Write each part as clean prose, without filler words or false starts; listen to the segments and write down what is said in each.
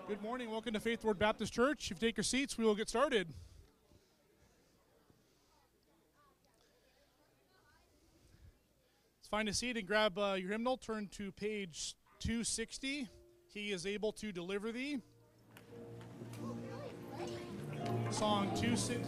Good morning. Welcome to Faith Word Baptist Church. If you take your seats, we will get started. Let's find a seat and grab your hymnal. Turn to page 260. He is able to deliver thee. Song 260.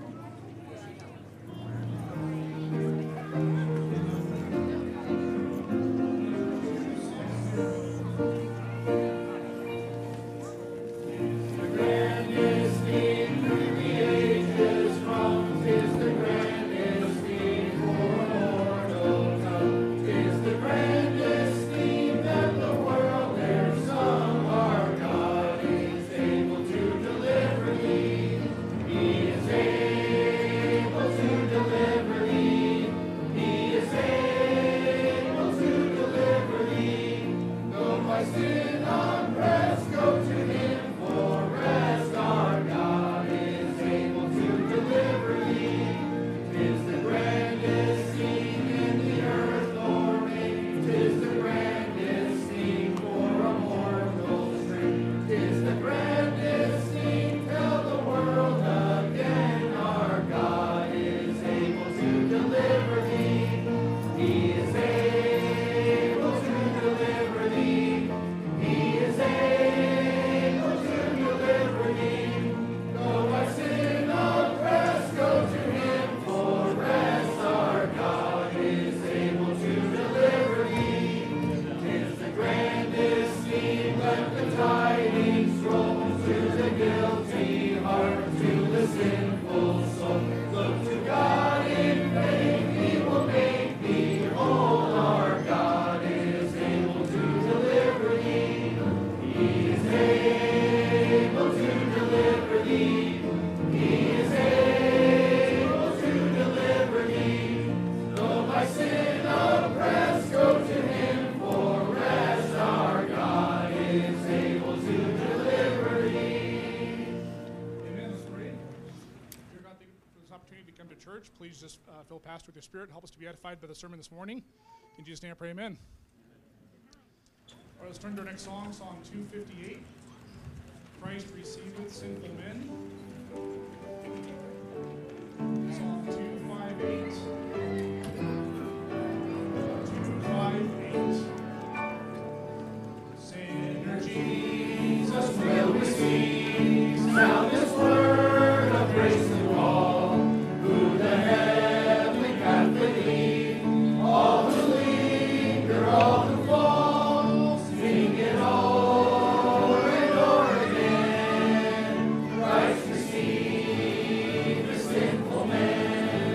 Please just fill Pastor with your spirit. Help us to be edified by the sermon this morning. In Jesus' name I pray, amen. All right, let's turn to our next song, Song 258. Christ receiveth sinful men. Song 258. 258. Sinner Jesus will receive sound this word of grace and law. All who fall, sing it o'er and o'er again. Christ received the sinful man.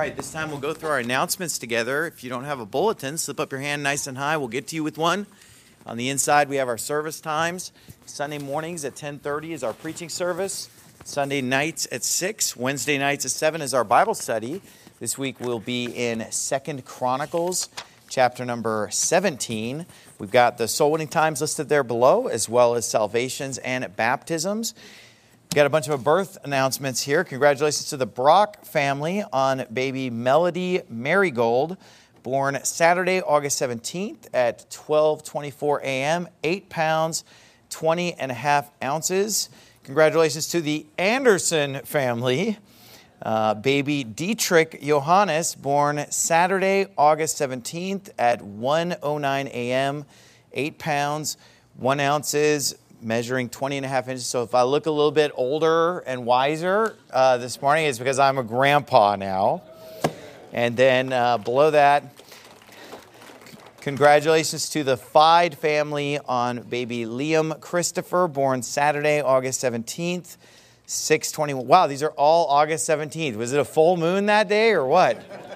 right, this time we'll go through our announcements together. If you don't have a bulletin, slip up your hand nice and high. We'll get to you with one. On the inside, we have our service times. Sunday mornings at 10:30 is our preaching service. Sunday nights at 6. Wednesday nights at 7 is our Bible study. This week we'll be in 2 Chronicles, chapter number 17. We've got the soul winning times listed there below, as well as salvations and baptisms. We've got a bunch of birth announcements here. Congratulations to the Brock family on baby Melody Marigold, born Saturday, August 17th at 12:24 a.m., 8 pounds, 20 and a half ounces. Congratulations to the Anderson family. Baby Dietrich Johannes, born Saturday, August 17th at 1:09 a.m., 8 pounds, 1 ounces, measuring 20 and a half inches. So if I look a little bit older and wiser this morning, it's because I'm a grandpa now. And then below that, congratulations to the Fide family on baby Liam Christopher, born Saturday, August 17th, 6:21. Wow, these are all August 17th. Was it a full moon that day or what?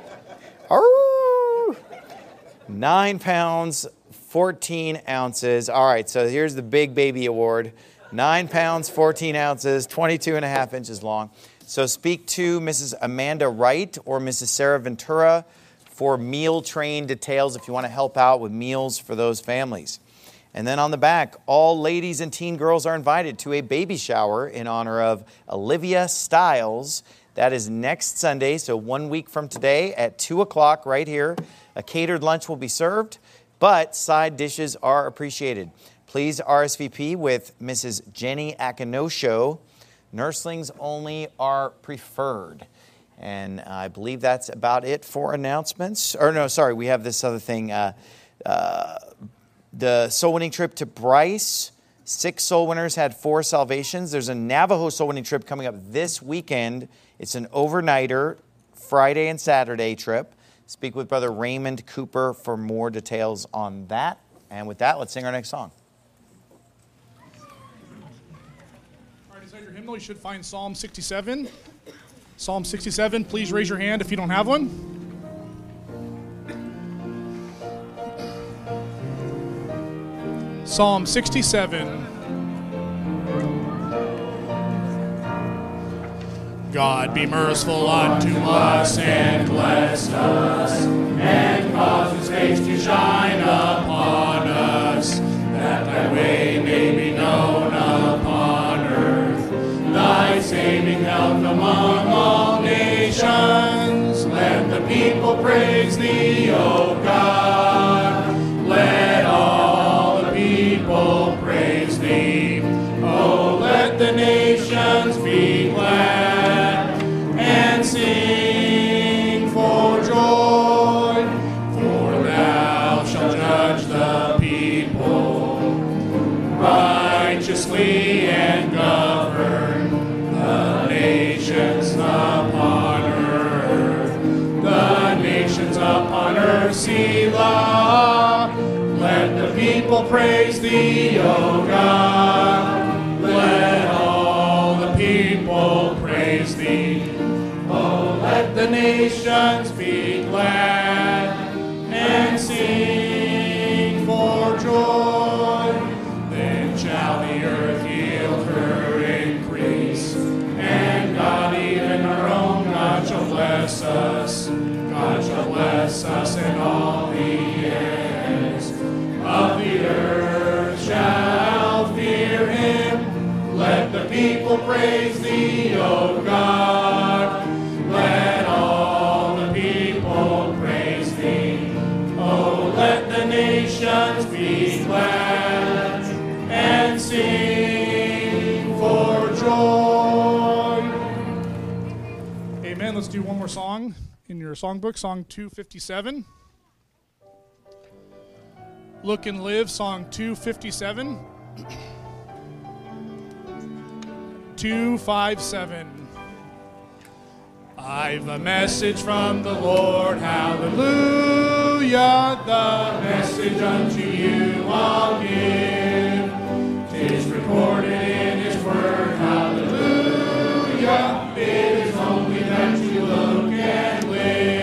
9 pounds, 14 ounces. All right, so here's the big baby award. 9 pounds, 14 ounces, 22 and a half inches long. So speak to Mrs. Amanda Wright or Mrs. Sarah Ventura for meal train details if you want to help out with meals for those families. And then on the back, all ladies and teen girls are invited to a baby shower in honor of Olivia Stiles. That is next Sunday, so 1 week from today at 2 o'clock right here. A catered lunch will be served, but side dishes are appreciated. Please RSVP with Mrs. Jenny Akinosho. Nurslings only are preferred. And I believe that's about it for announcements. Or no, sorry, we have this other thing. The soul winning trip to Bryce. 6 soul winners had 4 salvations. There's a Navajo soul winning trip coming up this weekend. It's an overnighter, Friday and Saturday trip. Speak with Brother Raymond Cooper for more details on that. And with that, let's sing our next song. All right, inside your hymnal, you should find Psalm 67. Psalm 67, please raise your hand if you don't have one. Psalm 67. God be merciful unto us and bless us, and cause his face to shine upon us, that thy way may be known upon earth, thy saving health among all nations. Let the people praise thee, O God. Let all the people praise thee. Oh, let the nations be glad and sing for joy, for thou shalt judge the people righteously and govern the nations upon earth. The nations upon earth, Selah. Let the people praise thee, O God. Let all the people praise thee. Oh, let the nations be glad and sing for joy. Then shall the earth yield her increase, and God, even our own God, shall bless us. God shall bless us, and all the ends of the earth shall fear him. Let the people praise thee, O God. Let all the people praise thee. Oh, let the nations be glad and sing for joy. Amen. Let's do one more song in your songbook, Song 257. Look and Live, Song 257. 257. I've a message from the Lord, hallelujah. The message unto you I'll give. 'Tis recorded in his word, hallelujah. It is only that you look and live.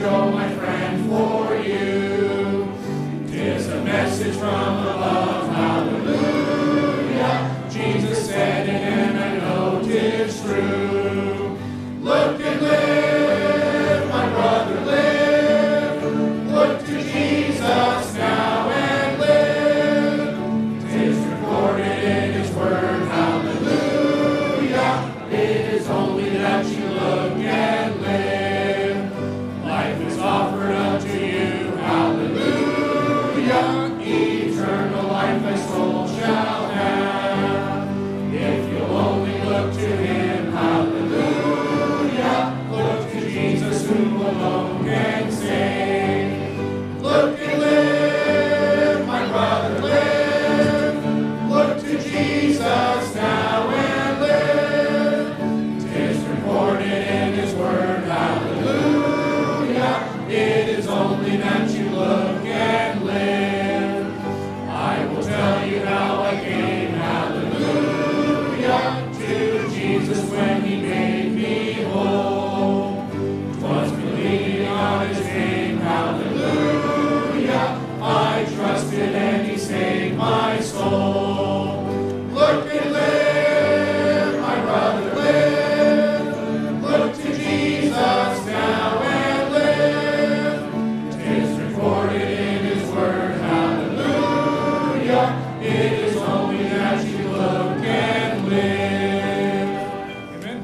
show, my friend, for you. 'Tis a message from above, hallelujah. Jesus said it and I know 'tis true. Look and live, my brother, live. Look to Jesus now and live. 'Tis recorded in his word, hallelujah. It is only that you look and live. Life is offered unto you, hallelujah. Eternal life thy soul shall have. If you'll only look to him, hallelujah. Look to Jesus who alone can save. Look and live, my brother, live. Look to Jesus now and live. 'Tis recorded in his word, hallelujah. It is only that you look and live. I will tell you how I came, hallelujah, to Jesus when he made me whole. 'Twas believing on his name, hallelujah. I trusted and he saved my soul. Look and live, my brother, live. Look to Jesus now and live. 'Tis recorded in his word, hallelujah. It is only that you look and live. Amen.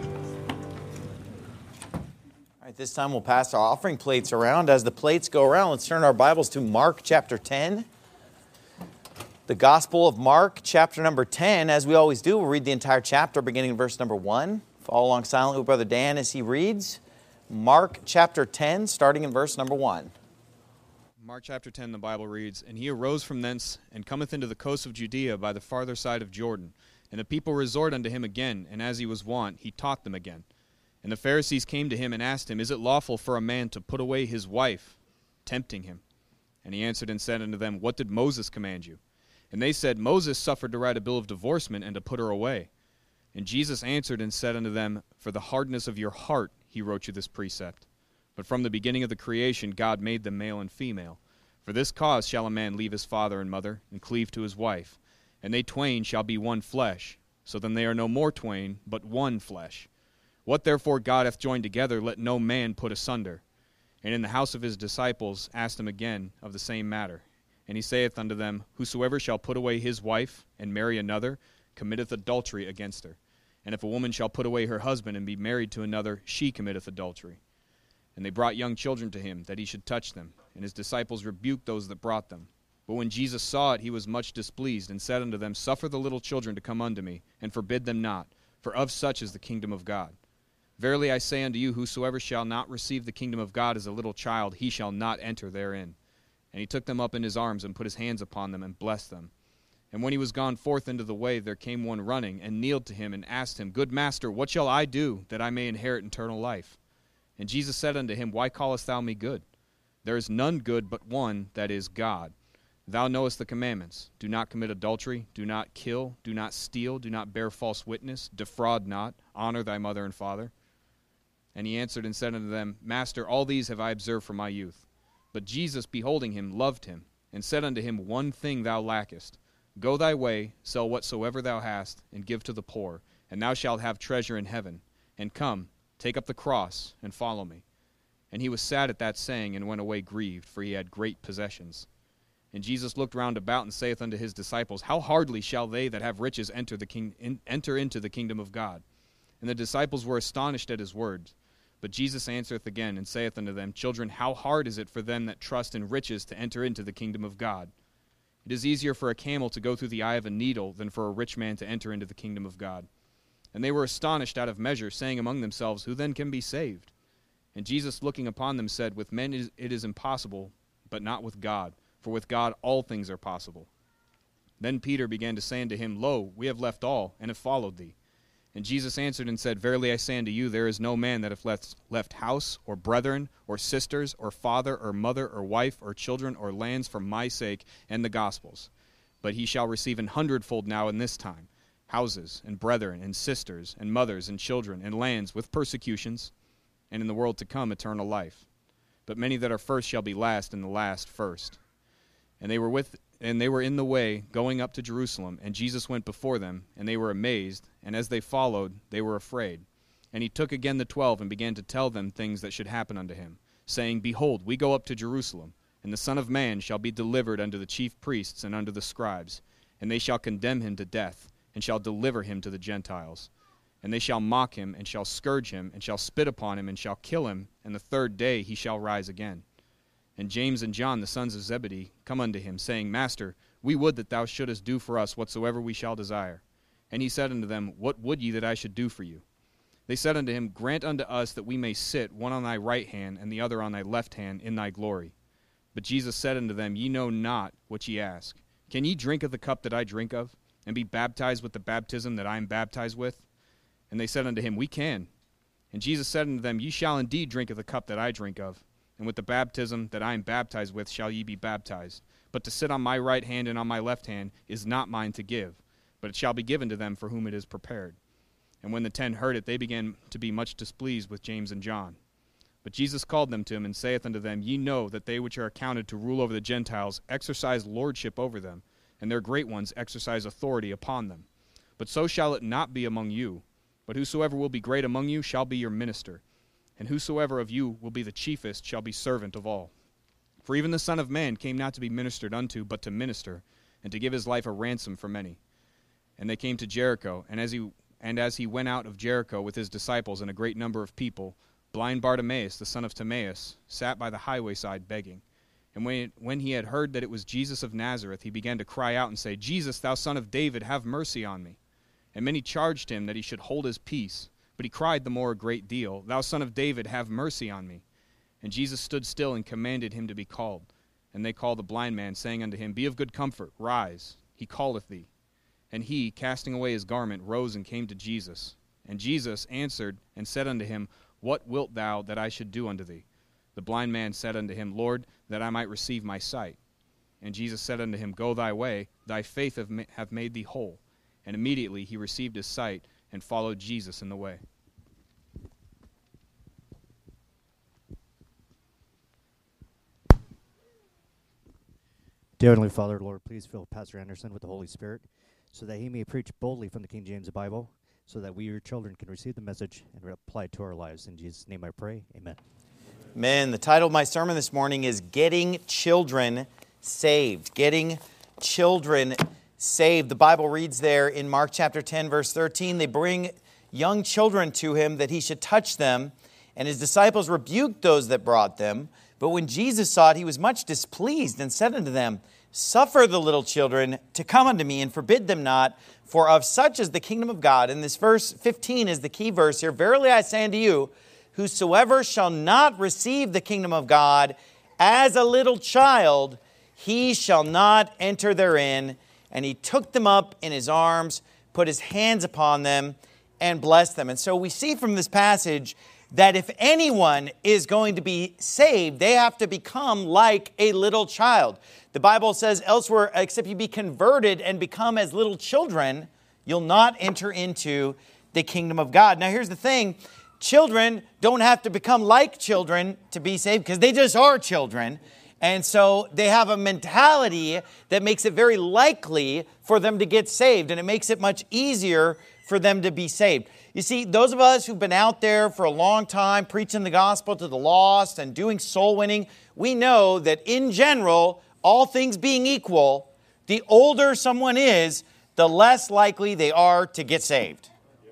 All right, this time we'll pass our offering plates around. As the plates go around, let's turn our Bibles to Mark chapter 10. The Gospel of Mark, chapter number 10. As we always do, we'll read the entire chapter beginning in verse number 1. Follow along silently with Brother Dan as he reads. Mark chapter 10, starting in verse number 1. Mark chapter 10, the Bible reads, And he arose from thence, and cometh into the coast of Judea by the farther side of Jordan. And the people resort unto him again, and as he was wont, he taught them again. And the Pharisees came to him and asked him, Is it lawful for a man to put away his wife? Tempting him. And he answered and said unto them, What did Moses command you? And they said, Moses suffered to write a bill of divorcement and to put her away. And Jesus answered and said unto them, For the hardness of your heart he wrote you this precept. But from the beginning of the creation God made them male and female. For this cause shall a man leave his father and mother, and cleave to his wife, and they twain shall be one flesh. So then they are no more twain, but one flesh. What therefore God hath joined together, let no man put asunder. And in the house of his disciples asked him again of the same matter. And he saith unto them, Whosoever shall put away his wife, and marry another, committeth adultery against her. And if a woman shall put away her husband, and be married to another, she committeth adultery. And they brought young children to him, that he should touch them. And his disciples rebuked those that brought them. But when Jesus saw it, he was much displeased, and said unto them, Suffer the little children to come unto me, and forbid them not, for of such is the kingdom of God. Verily I say unto you, whosoever shall not receive the kingdom of God as a little child, he shall not enter therein. And he took them up in his arms, and put his hands upon them, and blessed them. And when he was gone forth into the way, there came one running, and kneeled to him, and asked him, Good master, what shall I do, that I may inherit eternal life? And Jesus said unto him, Why callest thou me good? There is none good but one, that is God. Thou knowest the commandments. Do not commit adultery, do not kill, do not steal, do not bear false witness, defraud not, honor thy mother and father. And he answered and said unto them, Master, all these have I observed from my youth. But Jesus, beholding him, loved him, and said unto him, One thing thou lackest. Go thy way, sell whatsoever thou hast, and give to the poor, and thou shalt have treasure in heaven. And come, take up the cross, and follow me. And he was sad at that saying, and went away grieved, for he had great possessions. And Jesus looked round about, and saith unto his disciples, How hardly shall they that have riches enter into the kingdom of God? And the disciples were astonished at his words. But Jesus answereth again, and saith unto them, Children, how hard is it for them that trust in riches to enter into the kingdom of God? It is easier for a camel to go through the eye of a needle than for a rich man to enter into the kingdom of God. And they were astonished out of measure, saying among themselves, Who then can be saved? And Jesus, looking upon them, said, With men it is impossible, but not with God. For with God all things are possible. Then Peter began to say unto him, Lo, we have left all, and have followed thee. And Jesus answered and said, Verily I say unto you, there is no man that hath left house, or brethren, or sisters, or father, or mother, or wife, or children, or lands for my sake and the gospel's. But he shall receive 100-fold now in this time, houses, and brethren, and sisters, and mothers, and children, and lands with persecutions, and in the world to come eternal life. but many that are first shall be last, and the last first. And they were in the way, going up to Jerusalem, and Jesus went before them, and they were amazed, and as they followed, they were afraid. And he took again the 12, and began to tell them things that should happen unto him, saying, Behold, we go up to Jerusalem, and the Son of Man shall be delivered unto the chief priests and unto the scribes, and they shall condemn him to death, and shall deliver him to the Gentiles. And they shall mock him, and shall scourge him, and shall spit upon him, and shall kill him, and the third day he shall rise again. And James and John, the sons of Zebedee, come unto him, saying, Master, we would that thou shouldest do for us whatsoever we shall desire. And he said unto them, What would ye that I should do for you? They said unto him, Grant unto us that we may sit, one on thy right hand, and the other on thy left hand, in thy glory. But Jesus said unto them, Ye know not what ye ask. Can ye drink of the cup that I drink of, and be baptized with the baptism that I am baptized with? And they said unto him, We can. And Jesus said unto them, Ye shall indeed drink of the cup that I drink of, and with the baptism that I am baptized with shall ye be baptized. But to sit on my right hand and on my left hand is not mine to give, but it shall be given to them for whom it is prepared. And when the 10 heard it, they began to be much displeased with James and John. But Jesus called them to him, and saith unto them, Ye know that they which are accounted to rule over the Gentiles exercise lordship over them, and their great ones exercise authority upon them. But so shall it not be among you. But whosoever will be great among you shall be your minister, and whosoever of you will be the chiefest shall be servant of all. For even the Son of Man came not to be ministered unto, but to minister, and to give his life a ransom for many. And they came to Jericho, and as he went out of Jericho with his disciples and a great number of people, blind Bartimaeus, the son of Timaeus, sat by the highway side begging. And when he had heard that it was Jesus of Nazareth, he began to cry out and say, Jesus, thou son of David, have mercy on me. And many charged him that he should hold his peace. But he cried the more a great deal, Thou son of David, have mercy on me. And Jesus stood still and commanded him to be called. And they called the blind man, saying unto him, Be of good comfort, rise, he calleth thee. And he, casting away his garment, rose and came to Jesus. And Jesus answered and said unto him, What wilt thou that I should do unto thee? The blind man said unto him, Lord, that I might receive my sight. And Jesus said unto him, Go thy way, thy faith hath made thee whole. And immediately he received his sight and followed Jesus in the way. Dear Heavenly Father, Lord, please fill Pastor Anderson with the Holy Spirit so that he may preach boldly from the King James Bible so that we, your children, can receive the message and apply it to our lives. In Jesus' name I pray, amen. Amen. The title of my sermon this morning is Getting Children Saved. Getting Children Saved. The Bible reads there in Mark chapter 10, verse 13, they bring young children to him that he should touch them, and his disciples rebuked those that brought them. But when Jesus saw it, he was much displeased and said unto them, Suffer the little children to come unto me, and forbid them not, for of such is the kingdom of God. And this verse 15 is the key verse here. Verily I say unto you, whosoever shall not receive the kingdom of God as a little child, he shall not enter therein. And he took them up in his arms, put his hands upon them, and blessed them. And so we see from this passage that if anyone is going to be saved, they have to become like a little child. The Bible says elsewhere, except you be converted and become as little children, you'll not enter into the kingdom of God. Now here's the thing. Children don't have to become like children to be saved because they just are children. And so they have a mentality that makes it very likely for them to get saved. And it makes it much easier for them to be saved. You see, those of us who've been out there for a long time preaching the gospel to the lost and doing soul winning, we know that in general, all things being equal, the older someone is, the less likely they are to get saved.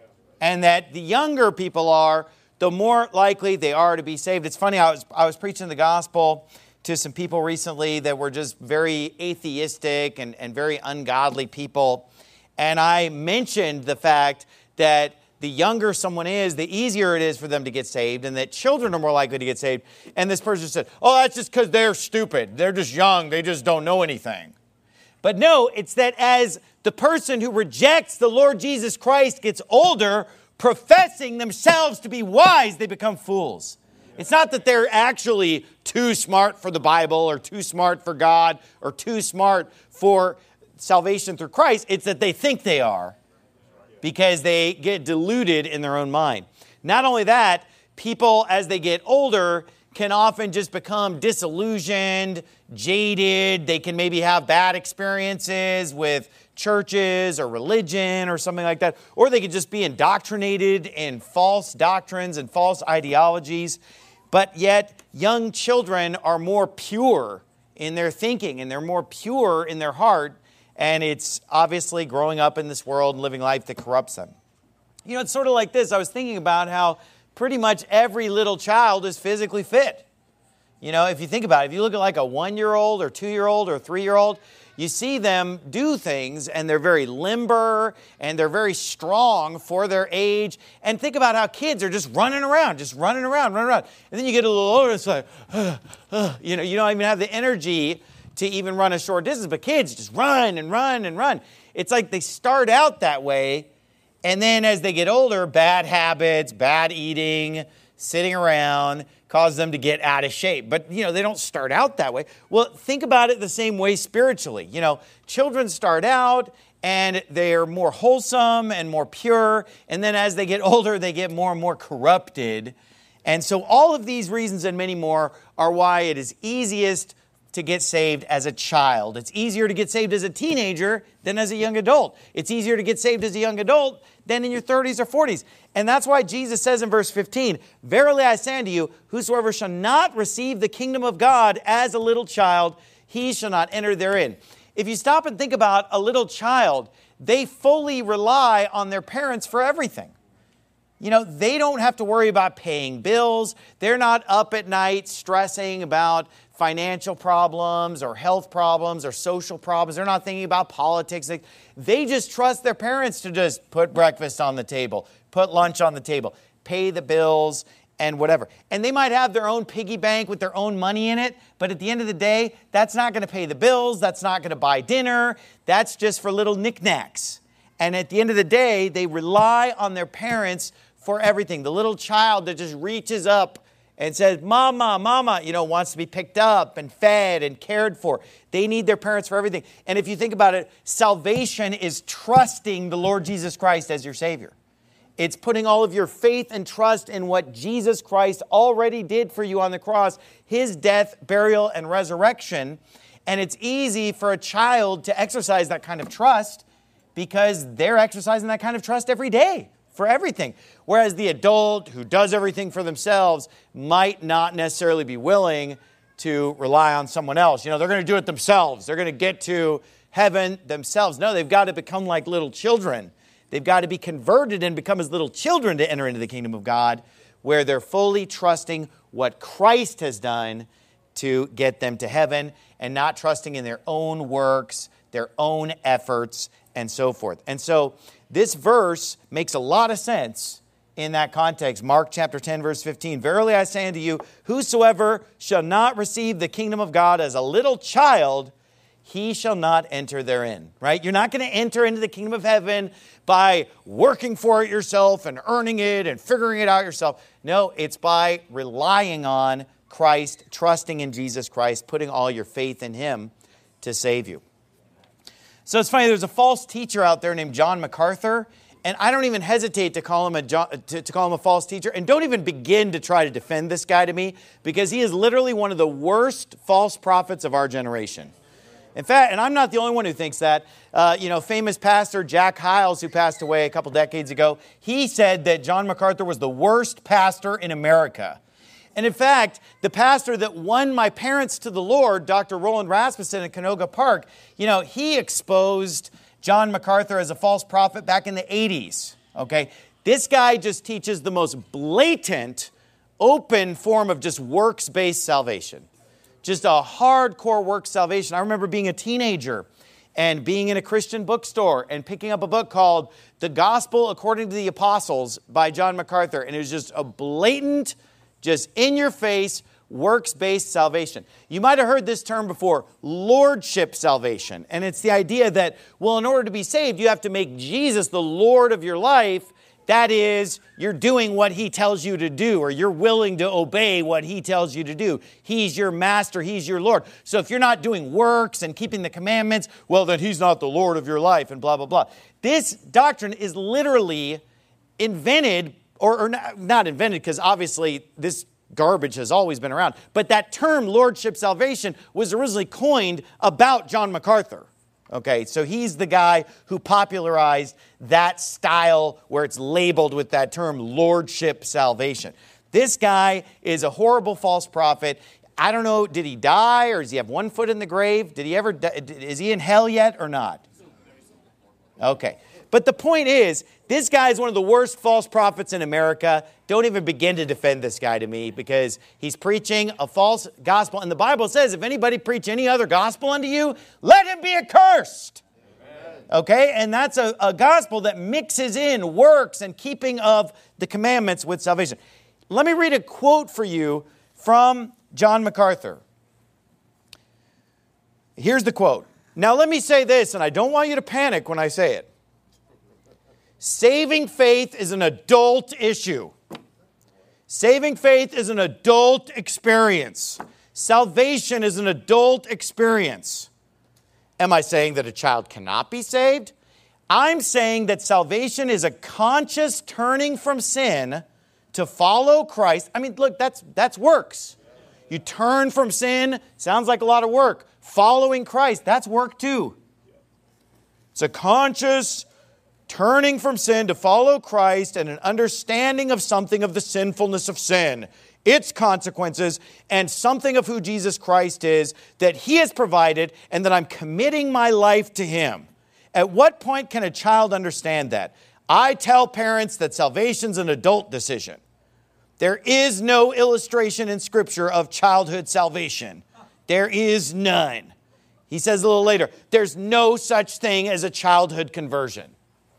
And that the younger people are, the more likely they are to be saved. It's funny, I was preaching the gospel to some people recently that were just very atheistic and very ungodly people. And I mentioned the fact that the younger someone is, the easier it is for them to get saved, and that children are more likely to get saved. And this person said, oh, that's just because they're stupid. They're just young. They just don't know anything. But no, it's that as the person who rejects the Lord Jesus Christ gets older, professing themselves to be wise, they become fools. It's not that they're actually too smart for the Bible or too smart for God or too smart for salvation through Christ. It's that they think they are because they get deluded in their own mind. Not only that, people as they get older can often just become disillusioned, jaded. They can maybe have bad experiences with churches or religion or something like that. Or they could just be indoctrinated in false doctrines and false ideologies. But yet, young children are more pure in their thinking and they're more pure in their heart. And it's obviously growing up in this world and living life that corrupts them. You know, it's sort of like this. I was thinking about how pretty much every little child is physically fit. You know, if you think about it, if you look at like a 1-year-old or 2-year-old or 3-year-old, you see them do things and they're very limber and they're very strong for their age. And think about how kids are just running around. And then you get a little older, it's like, you know, you don't even have the energy to even run a short distance. But kids just run and run and run. It's like they start out that way. And then as they get older, bad habits, bad eating, sitting around, cause them to get out of shape. But, you know, they don't start out that way. Well, think about it the same way spiritually. You know, children start out and they're more wholesome and more pure. And then as they get older, they get more and more corrupted. And so all of these reasons and many more are why it is easiest to get saved as a child. It's easier to get saved as a teenager than as a young adult. It's easier to get saved as a young adult than in your 30s or 40s. And that's why Jesus says in verse 15, "Verily I say unto you, whosoever shall not receive the kingdom of God as a little child, he shall not enter therein." If you stop and think about a little child, they fully rely on their parents for everything. You know, they don't have to worry about paying bills. They're not up at night stressing about financial problems or health problems or social problems. They're not thinking about politics. They just trust their parents to just put breakfast on the table, put lunch on the table, pay the bills and whatever. And they might have their own piggy bank with their own money in it, but at the end of the day, that's not going to pay the bills. That's not going to buy dinner. That's just for little knickknacks. And at the end of the day, they rely on their parents for everything. The little child that just reaches up and says, "Mama, Mama," you know, wants to be picked up and fed and cared for. They need their parents for everything. And if you think about it, salvation is trusting the Lord Jesus Christ as your Savior. It's putting all of your faith and trust in what Jesus Christ already did for you on the cross, His death, burial, and resurrection. And it's easy for a child to exercise that kind of trust because they're exercising that kind of trust every day for everything. Whereas the adult who does everything for themselves might not necessarily be willing to rely on someone else. You know, they're going to do it themselves. They're going to get to heaven themselves. No, they've got to become like little children. They've got to be converted and become as little children to enter into the kingdom of God, where they're fully trusting what Christ has done to get them to heaven and not trusting in their own works, their own efforts, and so forth. And so this verse makes a lot of sense in that context. Mark chapter 10, verse 15. "Verily I say unto you, whosoever shall not receive the kingdom of God as a little child, he shall not enter therein." Right? You're not going to enter into the kingdom of heaven by working for it yourself and earning it and figuring it out yourself. No, it's by relying on Christ, trusting in Jesus Christ, putting all your faith in Him to save you. So it's funny, there's a false teacher out there named John MacArthur, and I don't even hesitate to call him a false teacher, and don't even begin to try to defend this guy to me, because he is literally one of the worst false prophets of our generation. In fact, and I'm not the only one who thinks that. Famous pastor Jack Hyles, who passed away a couple decades ago, he said that John MacArthur was the worst pastor in America. And in fact, the pastor that won my parents to the Lord, Dr. Roland Rasmussen at Canoga Park, he exposed John MacArthur as a false prophet back in the 80s. Okay, this guy just teaches the most blatant, open form of just works-based salvation. Just a hardcore works salvation. I remember being a teenager and being in a Christian bookstore and picking up a book called The Gospel According to the Apostles by John MacArthur. And it was just a blatant, just in-your-face, works-based salvation. You might have heard this term before, lordship salvation. And it's the idea that, well, in order to be saved, you have to make Jesus the Lord of your life. That is, you're doing what He tells you to do, or you're willing to obey what He tells you to do. He's your master. He's your Lord. So if you're not doing works and keeping the commandments, well, then He's not the Lord of your life, and blah, blah, blah. This doctrine is literally invented, or not invented, because obviously this garbage has always been around. But that term, lordship salvation, was originally coined about John MacArthur. Okay, so he's the guy who popularized that style where it's labeled with that term, lordship salvation. This guy is a horrible false prophet. I don't know, did he die or does he have one foot in the grave? Did he ever die? Is he in hell yet or not? Okay. But the point is, this guy is one of the worst false prophets in America. Don't even begin to defend this guy to me because he's preaching a false gospel. And the Bible says, if anybody preach any other gospel unto you, let him be accursed. Amen. Okay? And that's a gospel that mixes in works and keeping of the commandments with salvation. Let me read a quote for you from John MacArthur. Here's the quote. Now let me say this, and I don't want you to panic when I say it. Saving faith is an adult issue. Saving faith is an adult experience. Salvation is an adult experience. Am I saying that a child cannot be saved? I'm saying that salvation is a conscious turning from sin to follow Christ. I mean, look, that's works. You turn from sin, sounds like a lot of work. Following Christ, that's work too. It's a conscious turning from sin to follow Christ and an understanding of something of the sinfulness of sin, its consequences, and something of who Jesus Christ is that He has provided and that I'm committing my life to Him. At what point can a child understand that? I tell parents that salvation's an adult decision. There is no illustration in Scripture of childhood salvation. There is none. He says a little later, there's no such thing as a childhood conversion.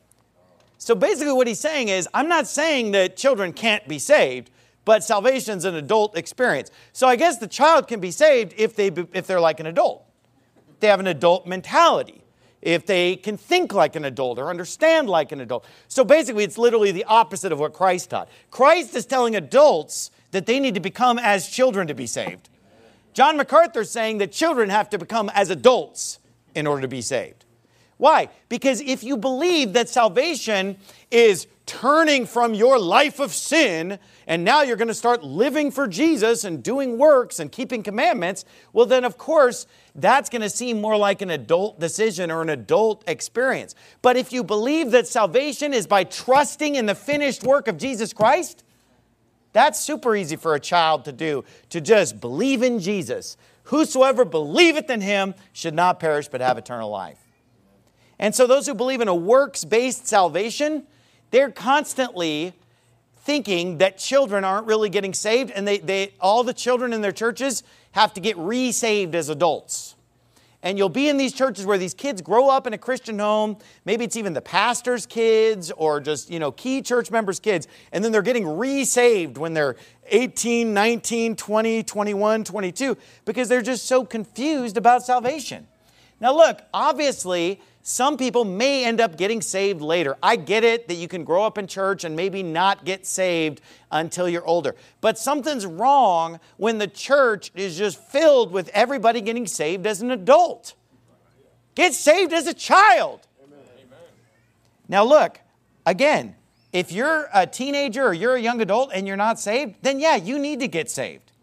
So basically what he's saying is, I'm not saying that children can't be saved, but salvation's an adult experience. So I guess the child can be saved if they're like an adult. They have an adult mentality. If they can think like an adult or understand like an adult. So basically it's literally the opposite of what Christ taught. Christ is telling adults that they need to become as children to be saved. John MacArthur is saying that children have to become as adults in order to be saved. Why? Because if you believe that salvation is turning from your life of sin and now you're going to start living for Jesus and doing works and keeping commandments, well then of course that's going to seem more like an adult decision or an adult experience. But if you believe that salvation is by trusting in the finished work of Jesus Christ, that's super easy for a child to do, to just believe in Jesus. Whosoever believeth in Him should not perish but have eternal life. And so those who believe in a works-based salvation, they're constantly thinking that children aren't really getting saved, and all the children in their churches have to get re-saved as adults. And you'll be in these churches where these kids grow up in a Christian home. Maybe it's even the pastor's kids or just, key church members' kids. And then they're getting re-saved when they're 18, 19, 20, 21, 22 because they're just so confused about salvation. Now look, obviously, some people may end up getting saved later. I get it that you can grow up in church and maybe not get saved until you're older. But something's wrong when the church is just filled with everybody getting saved as an adult. Get saved as a child. Amen. Now look, again, if you're a teenager or you're a young adult and you're not saved, then yeah, you need to get saved.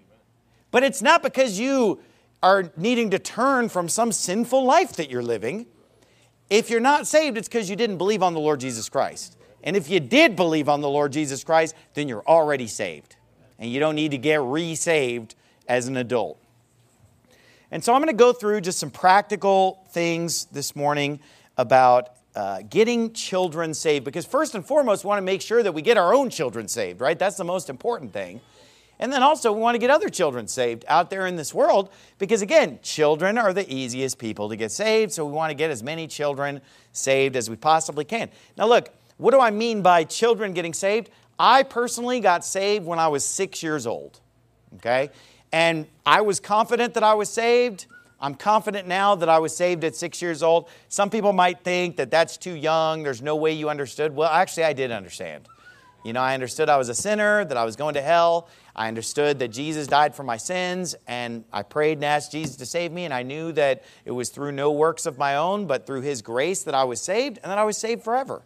But it's not because you are needing to turn from some sinful life that you're living. If you're not saved, it's because you didn't believe on the Lord Jesus Christ. And if you did believe on the Lord Jesus Christ, then you're already saved. And you don't need to get re-saved as an adult. And so I'm going to go through just some practical things this morning about getting children saved. Because first and foremost, we want to make sure that we get our own children saved, right? That's the most important thing. And then also we want to get other children saved out there in this world because, again, children are the easiest people to get saved. So we want to get as many children saved as we possibly can. Now, look, what do I mean by children getting saved? I personally got saved when I was 6 years old, okay? And I was confident that I was saved. I'm confident now that I was saved at 6 years old. Some people might think that that's too young. There's no way you understood. Well, actually, I did understand. I understood I was a sinner, that I was going to hell. I understood that Jesus died for my sins, and I prayed and asked Jesus to save me, and I knew that it was through no works of my own, but through His grace that I was saved, and that I was saved forever.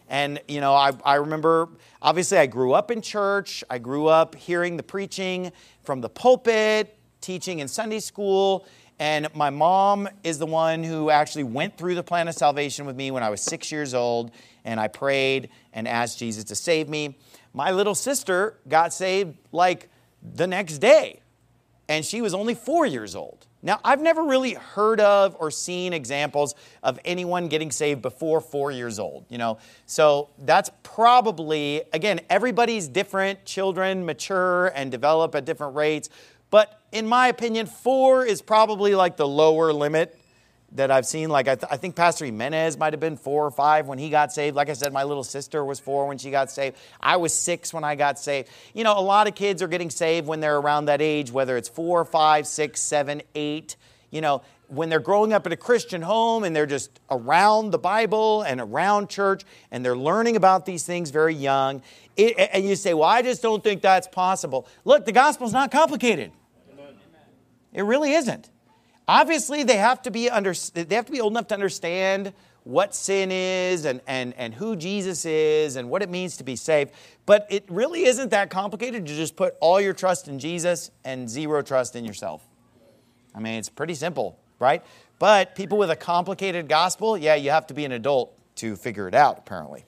And, I remember, obviously, I grew up in church. I grew up hearing the preaching from the pulpit, teaching in Sunday school. And my mom is the one who actually went through the plan of salvation with me when I was 6 years old. And I prayed and asked Jesus to save me. My little sister got saved like the next day. And she was only 4 years old. Now, I've never really heard of or seen examples of anyone getting saved before 4 years old, So that's probably, again, everybody's different. Children mature and develop at different rates. But in my opinion, 4 is probably like the lower limit that I've seen. Like I think Pastor Jimenez might have been 4 or 5 when he got saved. Like I said, my little sister was 4 when she got saved. I was 6 when I got saved. A lot of kids are getting saved when they're around that age, whether it's 4, 5, 6, 7, 8. When they're growing up in a Christian home and they're just around the Bible and around church and they're learning about these things very young. And you say, well, I just don't think that's possible. Look, the gospel's not complicated. It really isn't. Obviously, they have to be old enough to understand what sin is and who Jesus is and what it means to be saved. But it really isn't that complicated to just put all your trust in Jesus and 0 trust in yourself. I mean, it's pretty simple, right? But people with a complicated gospel, you have to be an adult to figure it out, apparently.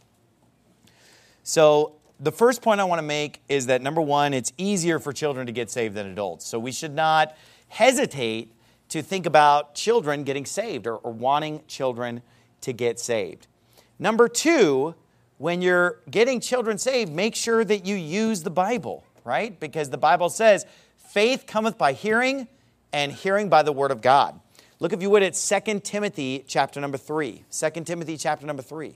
So the first point I want to make is that, number one, it's easier for children to get saved than adults. So we should not hesitate to think about children getting saved or wanting children to get saved. Number two, when you're getting children saved, make sure that you use the Bible, right? Because the Bible says, faith cometh by hearing, and hearing by the word of God. Look, if you would, at 2 Timothy chapter number 3. 2 Timothy chapter number 3.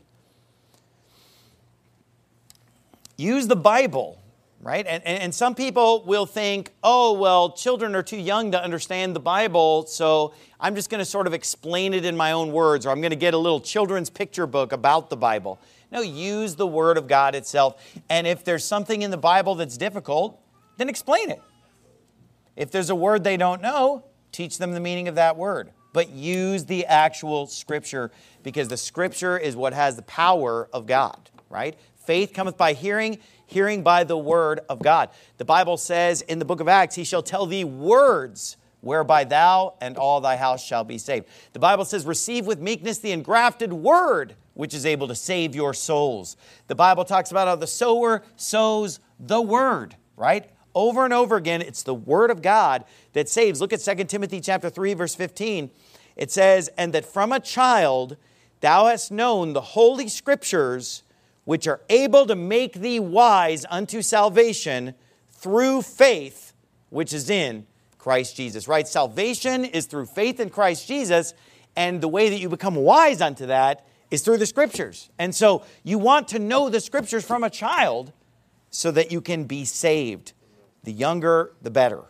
Use the Bible. Right? And some people will think, oh, well, children are too young to understand the Bible, so I'm just going to sort of explain it in my own words, or I'm going to get a little children's picture book about the Bible. No, use the Word of God itself. And if there's something in the Bible that's difficult, then explain it. If there's a word they don't know, teach them the meaning of that word. But use the actual Scripture, because the Scripture is what has the power of God, right? Faith cometh by hearing, hearing by the word of God. The Bible says in the book of Acts, He shall tell thee words whereby thou and all thy house shall be saved. The Bible says, receive with meekness the engrafted word, which is able to save your souls. The Bible talks about how the sower sows the word, right? Over and over again, it's the word of God that saves. Look at 2 Timothy chapter 3, verse 15. It says, and that from a child thou hast known the holy scriptures, which are able to make thee wise unto salvation through faith, which is in Christ Jesus. Right? Salvation is through faith in Christ Jesus, and the way that you become wise unto that is through the Scriptures. And so you want to know the Scriptures from a child so that you can be saved. The younger, the better.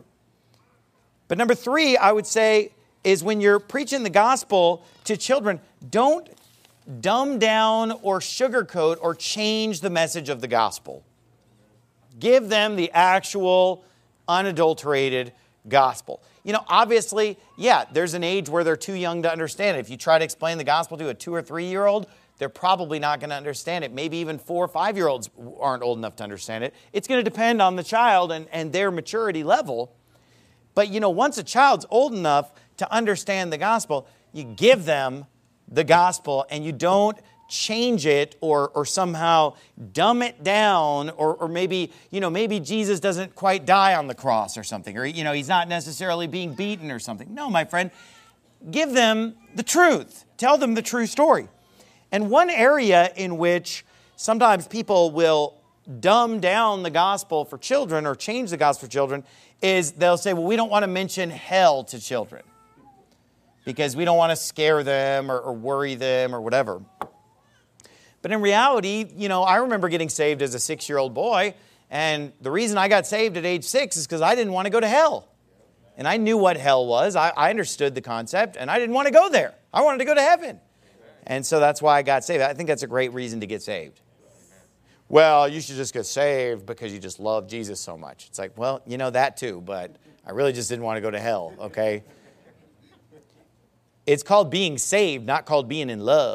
But number 3, I would say, is when you're preaching the gospel to children, don't dumb down or sugarcoat or change the message of the gospel. Give them the actual, unadulterated gospel. Obviously, there's an age where they're too young to understand it. If you try to explain the gospel to a 2 or 3-year-old, they're probably not going to understand it. Maybe even 4 or 5-year-olds aren't old enough to understand it. It's going to depend on the child and their maturity level. But, once a child's old enough to understand the gospel, you give them the gospel and you don't change it or somehow dumb it down or maybe Jesus doesn't quite die on the cross or something, or, he's not necessarily being beaten or something. No, my friend, give them the truth. Tell them the true story. And one area in which sometimes people will dumb down the gospel for children or change the gospel for children is they'll say, well, we don't want to mention hell to children because we don't want to scare them or worry them or whatever. But in reality, I remember getting saved as a 6-year-old boy, and the reason I got saved at age 6 is because I didn't want to go to hell. And I knew what hell was. I understood the concept, and I didn't want to go there. I wanted to go to heaven. And so that's why I got saved. I think that's a great reason to get saved. Well, you should just get saved because you just love Jesus so much. It's like, well, that too, but I really just didn't want to go to hell, okay? It's called being saved, not called being in love.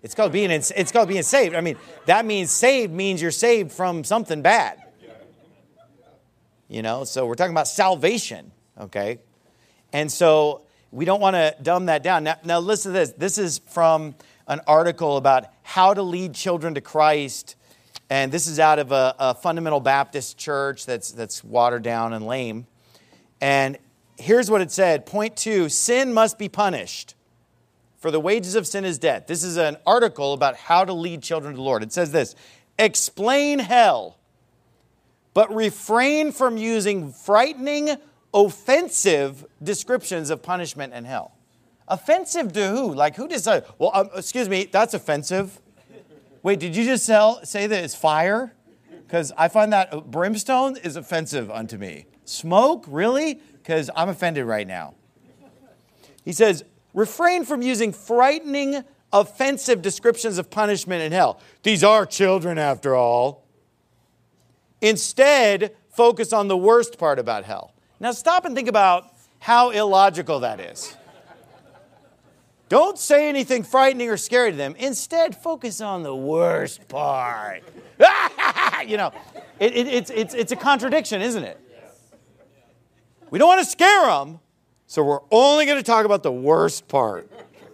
It's called being saved. I mean, that means saved means you're saved from something bad. You know, so we're talking about salvation, okay? And so we don't want to dumb that down. Now listen to this. This is from an article about how to lead children to Christ. And this is out of a fundamental Baptist church that's watered down and lame. And here's what it said. Point 2, sin must be punished. For the wages of sin is death. This is an article about how to lead children to the Lord. It says this, explain hell, but refrain from using frightening, offensive descriptions of punishment and hell. Offensive to who? Like who decided? Well, excuse me, that's offensive. Wait, did you just say that it's fire? Because I find that brimstone is offensive unto me. Smoke? Really? Because I'm offended right now. He says, refrain from using frightening, offensive descriptions of punishment and hell. These are children after all. Instead, focus on the worst part about hell. Now stop and think about how illogical that is. Don't say anything frightening or scary to them. Instead, focus on the worst part. You know, it's a contradiction, isn't it? We don't want to scare them, so we're only going to talk about the worst part.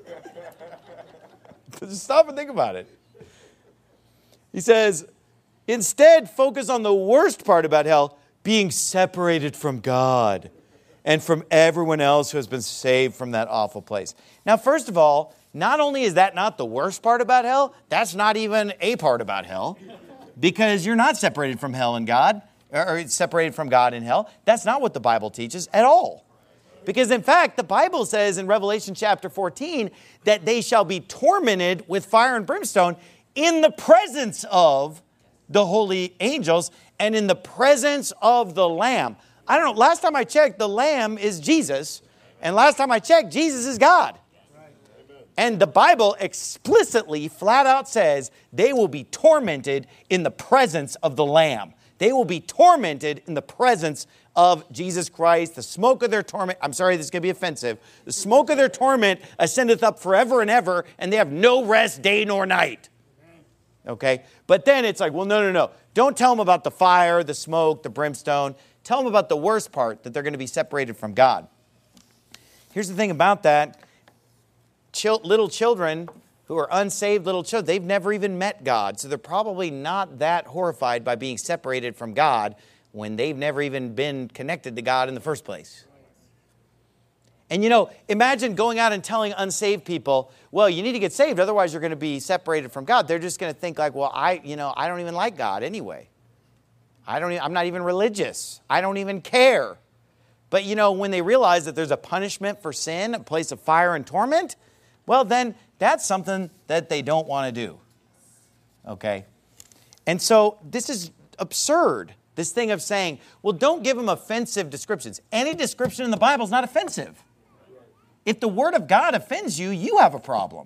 Stop and think about it. He says, instead, focus on the worst part about hell, being separated from God and from everyone else who has been saved from that awful place. Now, first of all, not only is that not the worst part about hell, that's not even a part about hell, because you're not separated from hell and God, or separated from God in hell. That's not what the Bible teaches at all. Because in fact, the Bible says in Revelation chapter 14 that they shall be tormented with fire and brimstone in the presence of the holy angels and in the presence of the Lamb. I don't know, last time I checked, the Lamb is Jesus. And last time I checked, Jesus is God. And the Bible explicitly, flat out says, they will be tormented in the presence of the Lamb. They will be tormented in the presence of Jesus Christ. The smoke of their torment, I'm sorry, this is going to be offensive. The smoke of their torment ascendeth up forever and ever, and they have no rest day nor night. Okay? But then it's like, well, no. Don't tell them about the fire, the smoke, the brimstone. Tell them about the worst part, that they're going to be separated from God. Here's the thing about that. Little children who are unsaved little children, they've never even met God. So they're probably not that horrified by being separated from God when they've never even been connected to God in the first place. And you know, imagine going out and telling unsaved people, well, you need to get saved, otherwise you're going to be separated from God. They're just going to think like, well, I don't even like God anyway. I'm not even religious. I don't even care. But you know, when they realize that there's a punishment for sin, a place of fire and torment, well, then that's something that they don't want to do. Okay? And so this is absurd, this thing of saying, well, don't give them offensive descriptions. Any description in the Bible is not offensive. If the Word of God offends you, you have a problem.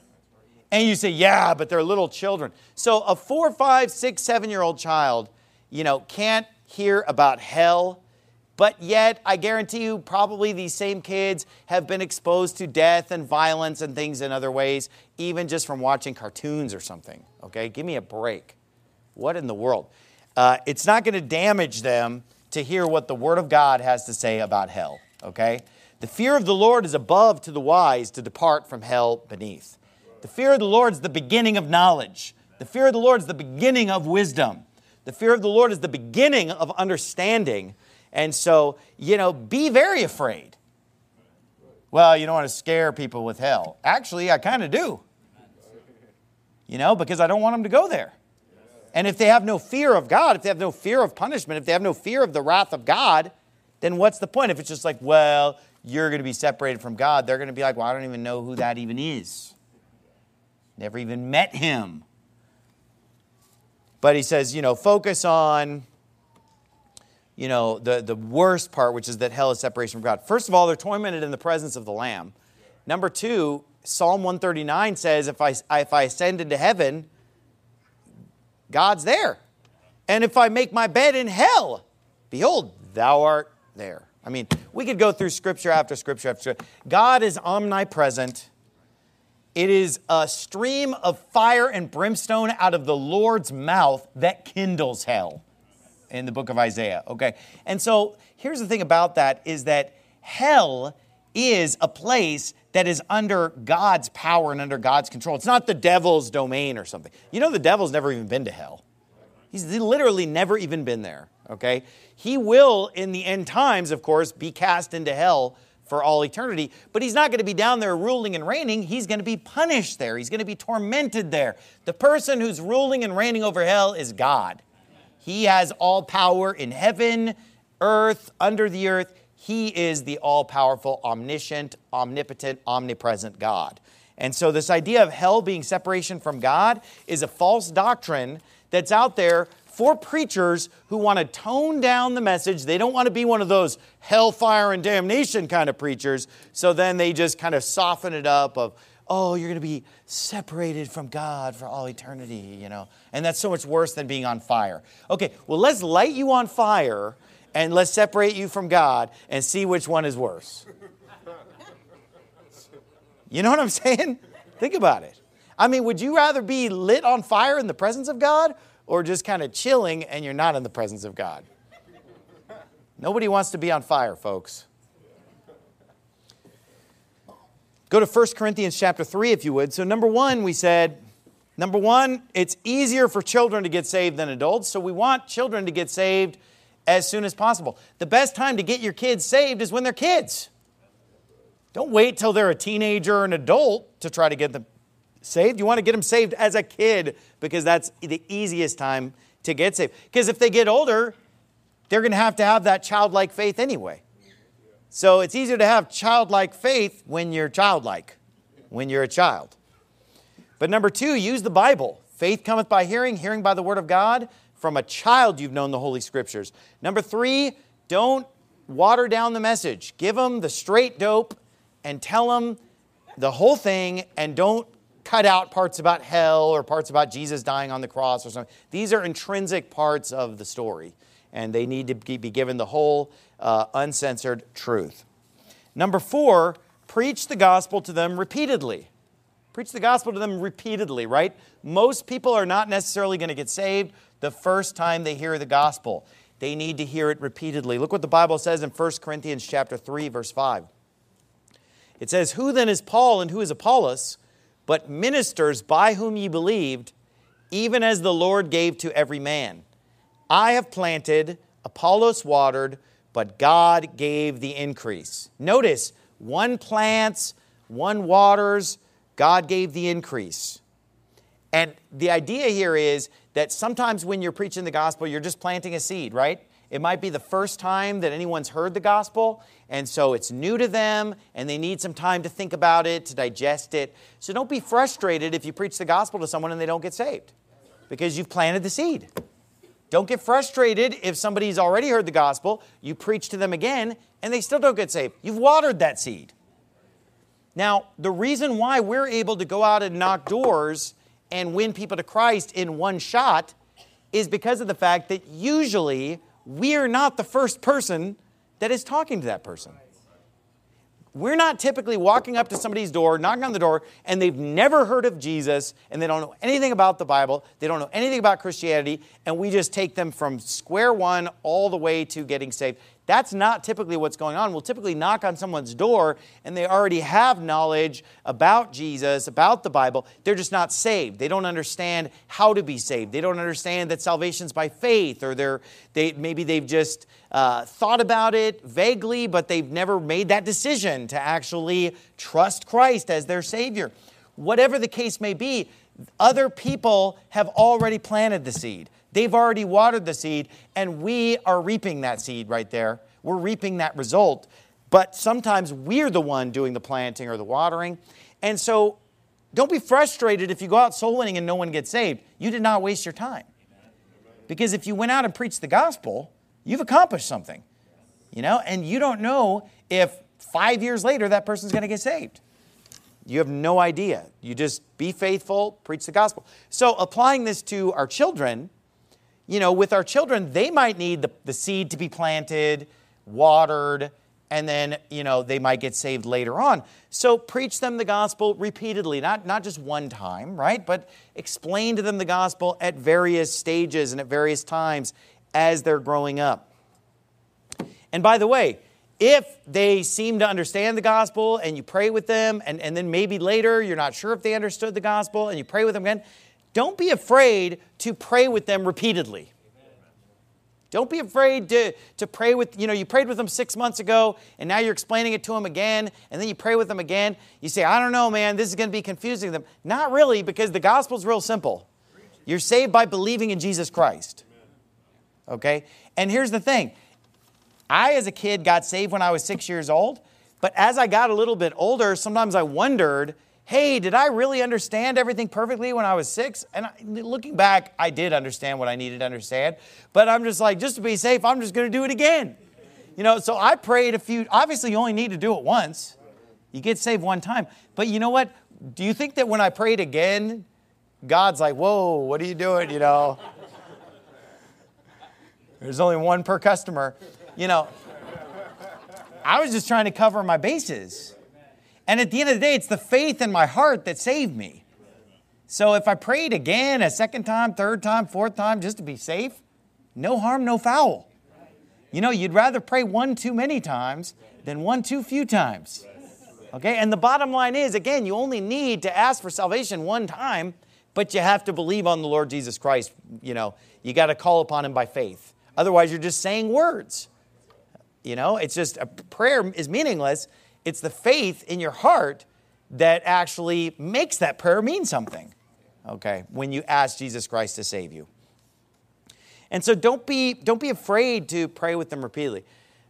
And you say, yeah, but they're little children. So a 4, 5, 6, 7-year-old child, can't hear about hell. But yet, I guarantee you, probably these same kids have been exposed to death and violence and things in other ways, even just from watching cartoons or something. Okay, give me a break. What in the world? It's not going to damage them to hear what the Word of God has to say about hell. Okay? The fear of the Lord is above to the wise to depart from hell beneath. The fear of the Lord is the beginning of knowledge. The fear of the Lord is the beginning of wisdom. The fear of the Lord is the beginning of understanding. And so, be very afraid. Well, you don't want to scare people with hell. Actually, I kind of do. Because I don't want them to go there. And if they have no fear of God, if they have no fear of punishment, if they have no fear of the wrath of God, then what's the point? If it's just like, well, you're going to be separated from God, they're going to be like, well, I don't even know who that even is. Never even met him. But he says, focus on the worst part, which is that hell is separation from God. First of all, they're tormented in the presence of the Lamb. Number 2, Psalm 139 says, if I ascend into heaven, God's there. And if I make my bed in hell, behold, thou art there. I mean, we could go through scripture after scripture after scripture. God is omnipresent. It is a stream of fire and brimstone out of the Lord's mouth that kindles hell in the book of Isaiah. Okay. And so here's the thing about that is that hell is a place that is under God's power and under God's control. It's not the devil's domain or something. You know, the devil's never even been to hell. He's literally never even been there, okay? He will, in the end times, of course, be cast into hell for all eternity, but he's not going to be down there ruling and reigning. He's going to be punished there. He's going to be tormented there. The person who's ruling and reigning over hell is God. He has all power in heaven, earth, under the earth. He is the all-powerful, omniscient, omnipotent, omnipresent God. And so this idea of hell being separation from God is a false doctrine that's out there for preachers who want to tone down the message. They don't want to be one of those hellfire and damnation kind of preachers. So then they just kind of soften it up of, oh, you're going to be separated from God for all eternity, you know. And that's so much worse than being on fire. Okay, well, let's light you on fire and let's separate you from God and see which one is worse. You know what I'm saying? Think about it. I mean, would you rather be lit on fire in the presence of God or just kind of chilling and you're not in the presence of God? Nobody wants to be on fire, folks. Go to 1 Corinthians chapter 3, if you would. So number one, we said, it's easier for children to get saved than adults. So we want children to get saved as soon as possible. The best time to get your kids saved is when they're kids. Don't wait till they're a teenager or an adult to try to get them saved. You want to get them saved as a kid because that's the easiest time to get saved. Because if they get older, they're going to have that childlike faith anyway. So it's easier to have childlike faith when you're childlike, when you're a child. But number two, use the Bible. Faith cometh by hearing, hearing by the word of God. From a child, you've known the Holy Scriptures. Number three, don't water down the message. Give them the straight dope and tell them the whole thing, and don't cut out parts about hell or parts about Jesus dying on the cross or something. These are intrinsic parts of the story, and they need to be given the whole uncensored truth. Number four, preach the gospel to them repeatedly. Preach the gospel to them repeatedly, right? Most people are not necessarily going to get saved the first time they hear the gospel. They need to hear it repeatedly. Look what the Bible says in 1 Corinthians chapter 3, verse 5. It says, "Who then is Paul and who is Apollos, but ministers by whom ye believed, even as the Lord gave to every man? I have planted, Apollos watered, but God gave the increase." Notice, one plants, one waters, God gave the increase. And the idea here is that sometimes when you're preaching the gospel, you're just planting a seed, right? It might be the first time that anyone's heard the gospel, and so it's new to them, and they need some time to think about it, to digest it. So don't be frustrated if you preach the gospel to someone and they don't get saved, because you've planted the seed. Don't get frustrated if somebody's already heard the gospel, you preach to them again, and they still don't get saved. You've watered that seed. Now, the reason why we're able to go out and knock doors and win people to Christ in one shot is because of the fact that usually we're not the first person that is talking to that person. We're not typically walking up to somebody's door, knocking on the door, and they've never heard of Jesus, and they don't know anything about the Bible, they don't know anything about Christianity, and we just take them from square one all the way to getting saved. That's not typically what's going on. We'll typically knock on someone's door, and they already have knowledge about Jesus, about the Bible. They're just not saved. They don't understand how to be saved. They don't understand that salvation's by faith, or maybe they've just thought about it vaguely, but they've never made that decision to actually trust Christ as their Savior. Whatever the case may be, other people have already planted the seed. They've already watered the seed, and we are reaping that seed right there. We're reaping that result. But sometimes we're the one doing the planting or the watering. And so don't be frustrated if you go out soul winning and no one gets saved. You did not waste your time. Because if you went out and preached the gospel, you've accomplished something. You know, and you don't know if 5 years later that person's going to get saved. You have no idea. You just be faithful, preach the gospel. So applying this to our children, you know, with our children, they might need the seed to be planted, watered, and then, they might get saved later on. So preach them the gospel repeatedly, not just one time, right? But explain to them the gospel at various stages and at various times as they're growing up. And by the way, if they seem to understand the gospel and you pray with them, and then maybe later you're not sure if they understood the gospel and you pray with them again, don't be afraid to pray with them repeatedly. Don't be afraid to pray with, you prayed with them 6 months ago, and now you're explaining it to them again, and then you pray with them again. You say, I don't know, man, this is going to be confusing to them. Not really, because the gospel's real simple. You're saved by believing in Jesus Christ. Okay? And here's the thing. I, as a kid, got saved when I was 6 years old, but as I got a little bit older, sometimes I wondered, hey, did I really understand everything perfectly when I was 6? And looking back, I did understand what I needed to understand. But I'm just like, just to be safe, I'm just going to do it again. So I prayed a few. Obviously, you only need to do it once. You get saved one time. But you know what? Do you think that when I prayed again, God's like, whoa, what are you doing? There's only one per customer. I was just trying to cover my bases. And at the end of the day, it's the faith in my heart that saved me. So if I prayed again, a second time, third time, fourth time, just to be safe, no harm, no foul. You'd rather pray one too many times than one too few times. Okay? And the bottom line is, again, you only need to ask for salvation one time, but you have to believe on the Lord Jesus Christ. You got to call upon Him by faith. Otherwise, you're just saying words. It's just, a prayer is meaningless. It's the faith in your heart that actually makes that prayer mean something, okay, when you ask Jesus Christ to save you. And so don't be afraid to pray with them repeatedly.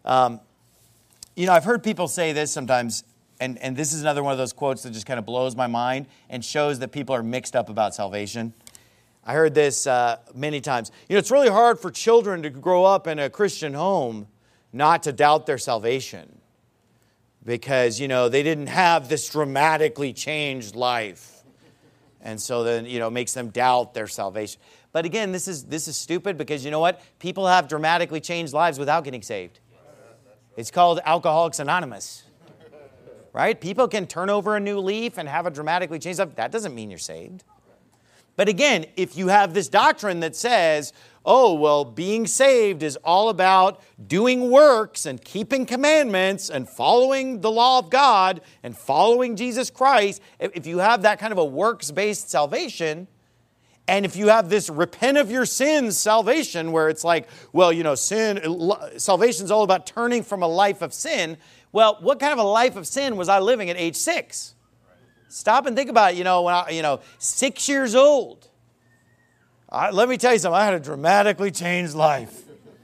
I've heard people say this sometimes, and this is another one of those quotes that just kind of blows my mind and shows that people are mixed up about salvation. I heard this many times. It's really hard for children to grow up in a Christian home not to doubt their salvation. Because, they didn't have this dramatically changed life. And so then, it makes them doubt their salvation. But again, this is stupid because you know what? People have dramatically changed lives without getting saved. It's called Alcoholics Anonymous. Right? People can turn over a new leaf and have a dramatically changed life. That doesn't mean you're saved. But again, if you have this doctrine that says, oh, well, being saved is all about doing works and keeping commandments and following the law of God and following Jesus Christ, if you have that kind of a works-based salvation, and if you have this repent of your sins salvation where it's like, well, salvation is all about turning from a life of sin. Well, what kind of a life of sin was I living at age 6? Stop and think about it. When I, 6 years old. Let me tell you something. I had a dramatically changed life.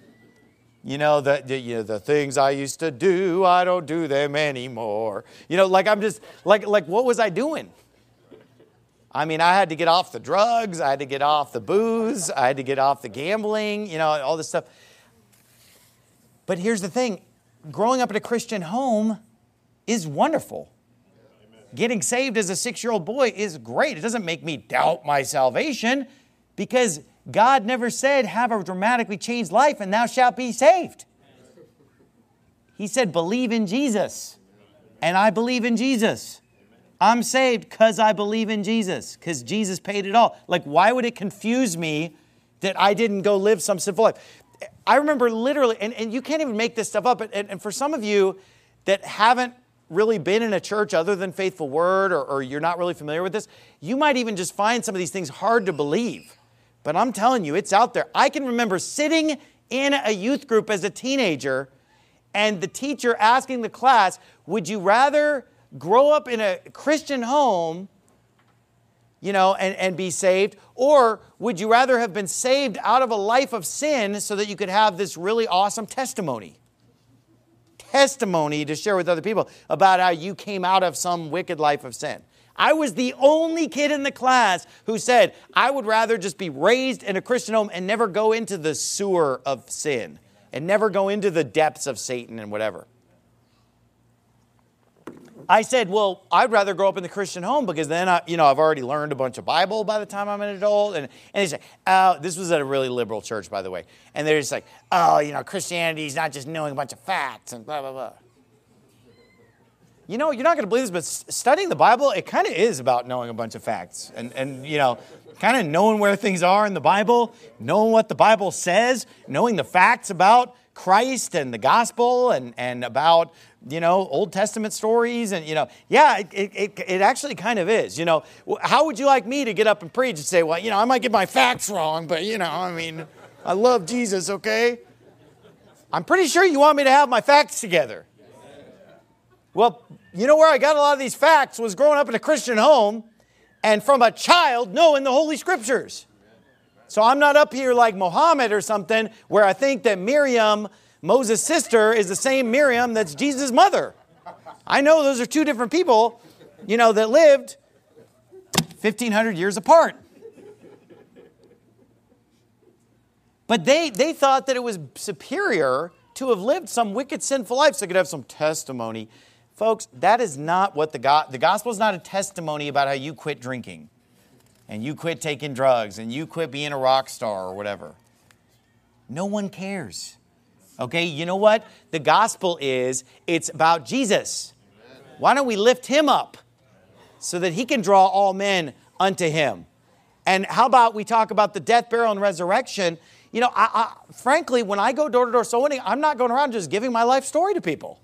The things I used to do, I don't do them anymore. I'm just like what was I doing? I mean, I had to get off the drugs. I had to get off the booze. I had to get off the gambling. All this stuff. But here's the thing: growing up in a Christian home is wonderful. Getting saved as a 6-year-old boy is great. It doesn't make me doubt my salvation because God never said, have a dramatically changed life and thou shalt be saved. He said, believe in Jesus. And I believe in Jesus. I'm saved because I believe in Jesus, because Jesus paid it all. Why would it confuse me that I didn't go live some sinful life? I remember literally, and you can't even make this stuff up, and for some of you that haven't really been in a church other than Faithful Word, or you're not really familiar with this, you might even just find some of these things hard to believe. But I'm telling you, it's out there. I can remember sitting in a youth group as a teenager and the teacher asking the class, would you rather grow up in a Christian home, and be saved, or would you rather have been saved out of a life of sin so that you could have this really awesome testimony to share with other people about how you came out of some wicked life of sin? I was the only kid in the class who said, I would rather just be raised in a Christian home and never go into the sewer of sin and never go into the depths of Satan and whatever. I said, well, I'd rather grow up in the Christian home because then, I've already learned a bunch of Bible by the time I'm an adult. And they say, oh, this was at a really liberal church, by the way. And they're just like, oh, Christianity is not just knowing a bunch of facts and blah, blah, blah. You know, you're not going to believe this, but studying the Bible, it kind of is about knowing a bunch of facts. And you know, kind of knowing where things are in the Bible, knowing what the Bible says, knowing the facts about Christ and the gospel and about, you know, Old Testament stories. And, you know, yeah, it actually kind of is. You know, how would you like me to get up and preach and say, well, you know, I might get my facts wrong, but, you know, I mean, I love Jesus, okay? I'm pretty sure you want me to have my facts together. Well, you know where I got a lot of these facts was growing up in a Christian home and from a child knowing the Holy Scriptures. So I'm not up here like Muhammad or something where I think that Miriam, Moses' sister, is the same Miriam that's Jesus' mother. I know those are two different people, you know, that lived 1,500 years apart. But they thought that it was superior to have lived some wicked, sinful life so they could have some testimony. Folks, that is not what the gospel is not a testimony about how you quit drinking and you quit taking drugs and you quit being a rock star or whatever. No one cares. Okay, you know what? The gospel is, it's about Jesus. Why don't we lift him up so that he can draw all men unto him? And how about we talk about the death, burial, and resurrection? You know, frankly, when I go door to door soul winning, I'm not going around just giving my life story to people.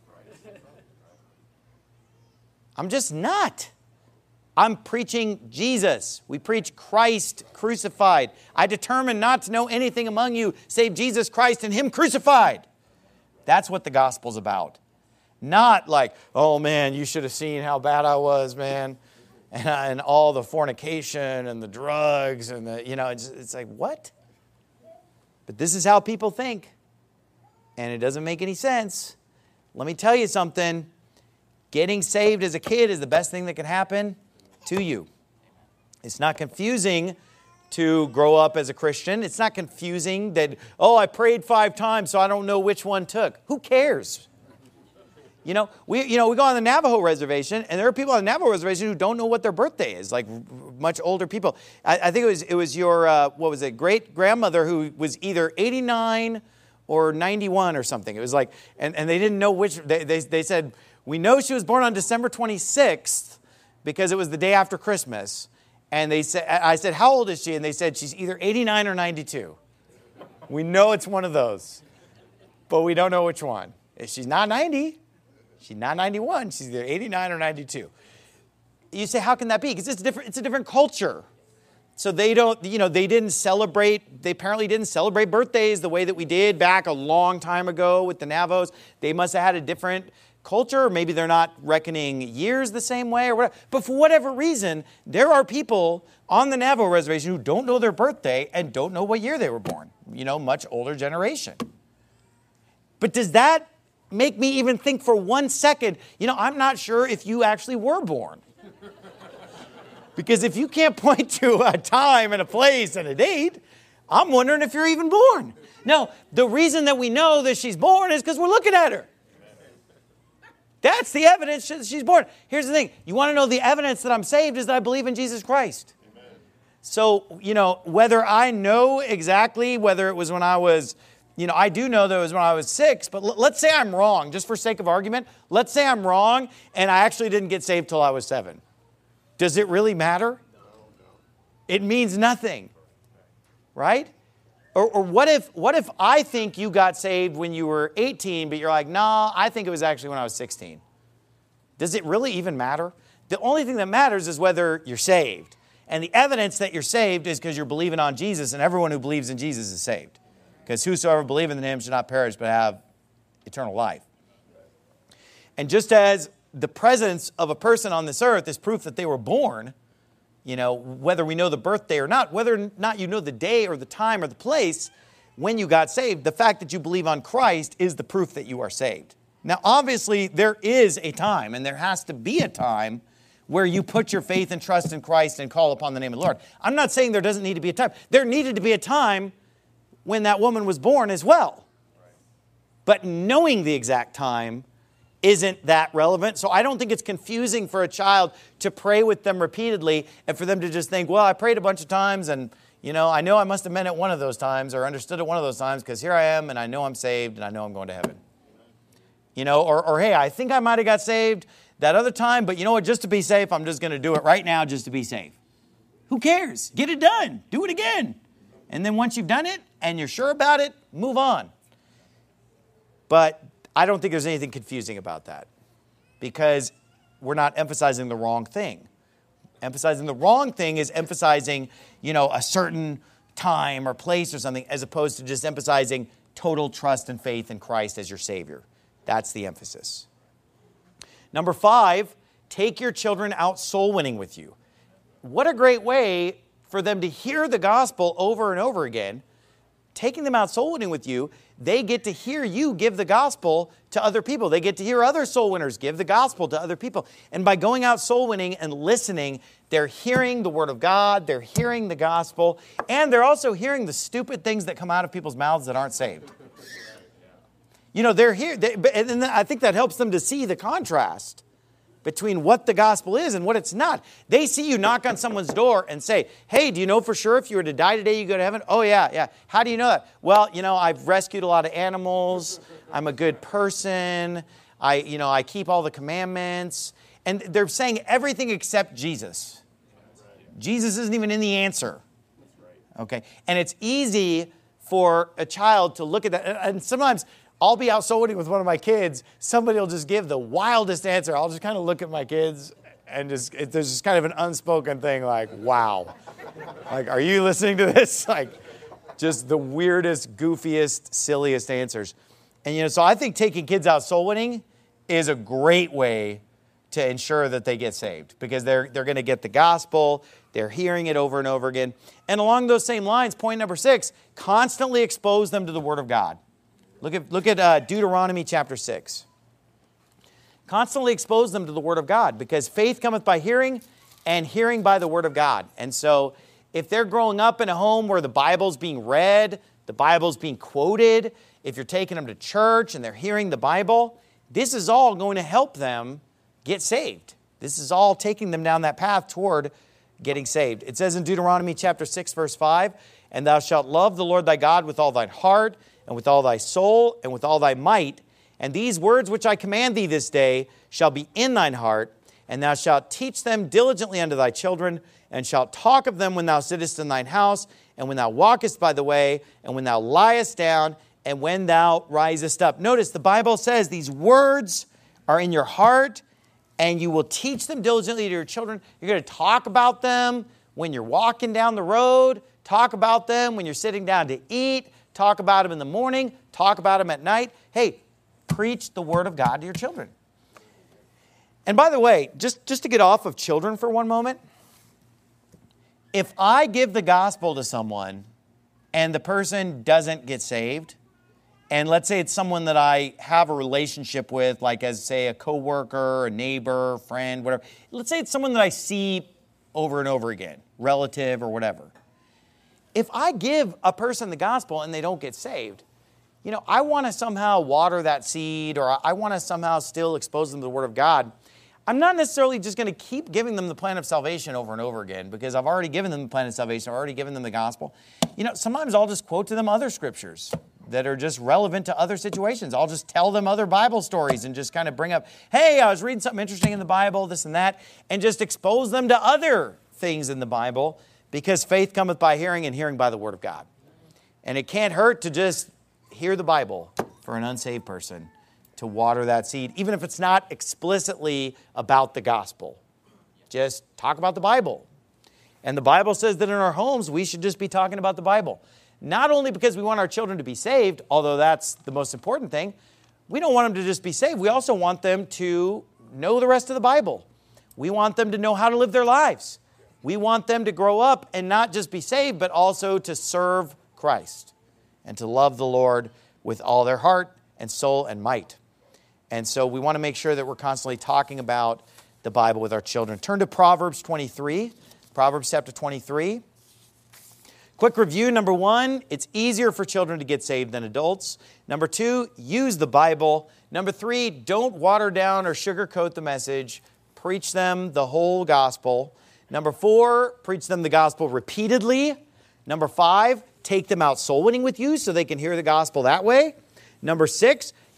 I'm just not. I'm preaching Jesus. We preach Christ crucified. I determined not to know anything among you save Jesus Christ and him crucified. That's what the gospel's about. Not like, oh man, you should have seen how bad I was, man. And all the fornication and the drugs and the, you know, it's like, what? But this is how people think. And it doesn't make any sense. Let me tell you something. Getting saved as a kid is the best thing that can happen to you. It's not confusing to grow up as a Christian. It's not confusing that, oh, I prayed 5 times, so I don't know which one took. Who cares? We go on the Navajo reservation, and there are people on the Navajo reservation who don't know what their birthday is, like much older people. I think it was your, great-grandmother who was either 89 or 91 or something. It was like, and they didn't know which, they said, we know she was born on December 26th because it was the day after Christmas. And I said, how old is she? And they said, she's either 89 or 92. We know it's one of those, but we don't know which one. She's not 90. She's not 91. She's either 89 or 92. You say, how can that be? Because it's a different culture. So they apparently didn't celebrate birthdays the way that we did back a long time ago with the Navajos. They must have had a different culture, or maybe they're not reckoning years the same way or whatever. But for whatever reason, there are people on the Navajo reservation who don't know their birthday and don't know what year they were born. Much older generation. But does that make me even think for 1 second, I'm not sure if you actually were born. Because if you can't point to a time and a place and a date, I'm wondering if you're even born. No, the reason that we know that she's born is because we're looking at her. That's the evidence that she's born. Here's the thing. You want to know the evidence that I'm saved is that I believe in Jesus Christ. Amen. So, whether I know exactly whether it was when I was, I do know that it was when I was 6, but let's say I'm wrong, just for sake of argument. Let's say I'm wrong and I actually didn't get saved till I was 7. Does it really matter? No. It means nothing, right? Or what if I think you got saved when you were 18, but you're like, nah, I think it was actually when I was 16. Does it really even matter? The only thing that matters is whether you're saved. And the evidence that you're saved is because you're believing on Jesus, and everyone who believes in Jesus is saved. Because whosoever believeth in him should not perish, but have eternal life. And just as the presence of a person on this earth is proof that they were born, whether we know the birthday or not, whether or not you know the day or the time or the place when you got saved, the fact that you believe on Christ is the proof that you are saved. Now, obviously, there is a time, and there has to be a time where you put your faith and trust in Christ and call upon the name of the Lord. I'm not saying there doesn't need to be a time. There needed to be a time when that woman was born as well. But knowing the exact time isn't that relevant. So I don't think it's confusing for a child to pray with them repeatedly and for them to just think, well, I prayed a bunch of times and, I know I must have meant it one of those times or understood it one of those times because here I am and I know I'm saved and I know I'm going to heaven. Or hey, I think I might have got saved that other time, but you know what, just to be safe, I'm just going to do it right now just to be safe. Who cares? Get it done. Do it again. And then once you've done it and you're sure about it, move on. But I don't think there's anything confusing about that because we're not emphasizing the wrong thing. Emphasizing the wrong thing is emphasizing, a certain time or place or something as opposed to just emphasizing total trust and faith in Christ as your Savior. That's the emphasis. Number 5, take your children out soul winning with you. What a great way for them to hear the gospel over and over again. Taking them out soul winning with you, they get to hear you give the gospel to other people. They get to hear other soul winners give the gospel to other people. And by going out soul winning and listening, they're hearing the word of God, they're hearing the gospel, and they're also hearing the stupid things that come out of people's mouths that aren't saved. They're here, and I think that helps them to see the contrast between what the gospel is and what it's not. They see you knock on someone's door and say, hey, do you know for sure if you were to die today, you go to heaven? Oh, yeah. How do you know that? Well, I've rescued a lot of animals. I'm a good person. I keep all the commandments. And they're saying everything except Jesus. Jesus isn't even in the answer. Okay? And it's easy for a child to look at that. And sometimes I'll be out soul winning with one of my kids. Somebody will just give the wildest answer. I'll just kind of look at my kids and there's just kind of an unspoken thing like, wow. Like, are you listening to this? Like, just the weirdest, goofiest, silliest answers. And, so I think taking kids out soul winning is a great way to ensure that they get saved because they're going to get the gospel. They're hearing it over and over again. And along those same lines, point number 6, constantly expose them to the word of God. Look at Deuteronomy chapter 6. Constantly expose them to the word of God because faith cometh by hearing and hearing by the word of God. And so if they're growing up in a home where the Bible's being read, the Bible's being quoted, if you're taking them to church and they're hearing the Bible, this is all going to help them get saved. This is all taking them down that path toward getting saved. It says in Deuteronomy chapter 6, verse 5, and thou shalt love the Lord thy God with all thine heart, and with all thy soul, and with all thy might. And these words which I command thee this day shall be in thine heart, and thou shalt teach them diligently unto thy children, and shalt talk of them when thou sittest in thine house, and when thou walkest by the way, and when thou liest down, and when thou risest up. Notice the Bible says these words are in your heart, and you will teach them diligently to your children. You're going to talk about them when you're walking down the road, talk about them when you're sitting down to eat, talk about them in the morning, talk about them at night. Hey, preach the word of God to your children. And by the way, just to get off of children for one moment, if I give the gospel to someone and the person doesn't get saved, and let's say it's someone that I have a relationship with, like as, say, a coworker, a neighbor, friend, whatever. Let's say it's someone that I see over and over again, relative or whatever. If I give a person the gospel and they don't get saved, I want to somehow water that seed or I want to somehow still expose them to the word of God. I'm not necessarily just going to keep giving them the plan of salvation over and over again because I've already given them the plan of salvation. I've already given them the gospel. Sometimes I'll just quote to them other scriptures that are just relevant to other situations. I'll just tell them other Bible stories and just kind of bring up, hey, I was reading something interesting in the Bible, this and that, and just expose them to other things in the Bible because faith cometh by hearing and hearing by the word of God. And it can't hurt to just hear the Bible for an unsaved person, to water that seed, even if it's not explicitly about the gospel. Just talk about the Bible. And the Bible says that in our homes, we should just be talking about the Bible. Not only because we want our children to be saved, although that's the most important thing, we don't want them to just be saved. We also want them to know the rest of the Bible. We want them to know how to live their lives. We want them to grow up and not just be saved, but also to serve Christ and to love the Lord with all their heart and soul and might. And so we want to make sure that we're constantly talking about the Bible with our children. Turn to Proverbs 23, Proverbs chapter 23. Quick review. Number 1, it's easier for children to get saved than adults. Number 2, use the Bible. Number 3, don't water down or sugarcoat the message. Preach them the whole gospel. Number 4, preach them the gospel repeatedly. Number 5, take them out soul winning with you so they can hear the gospel that way. Number 6,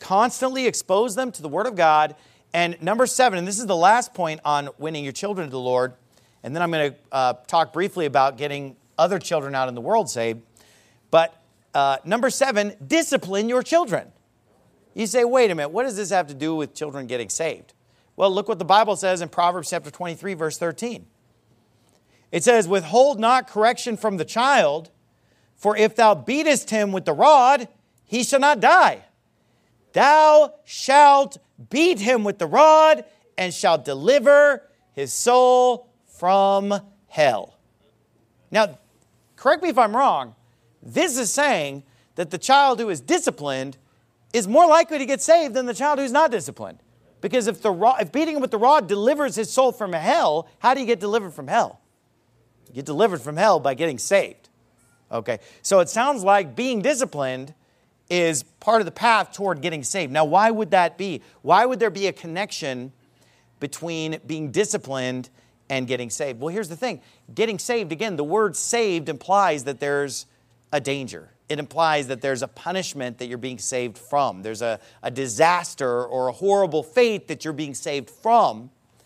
Constantly expose them to the Word of God. And number 7, and this is the last point on winning your children to the Lord, and then I'm going to talk briefly about getting other children out in the world saved. But number 7, discipline your children. You say, wait a minute, what does this have to do with children getting saved? Well, look what the Bible says in Proverbs chapter 23, verse 13. It says, withhold not correction from the child, for if thou beatest him with the rod, he shall not die. Thou shalt beat him with the rod, and shalt deliver his soul from hell. Now, correct me if I'm wrong, this is saying that the child who is disciplined is more likely to get saved than the child who's not disciplined. Because if beating him with the rod delivers his soul from hell, how do you get delivered from hell? You get delivered from hell by getting saved. Okay, so it sounds like being disciplined is part of the path toward getting saved. Now, why would that be? Why would there be a connection between being disciplined and getting saved? Well, here's the thing. Getting saved, again, the word saved implies that there's a danger. It implies that there's a punishment that you're being saved from. There's a disaster or a horrible fate that you're being saved from.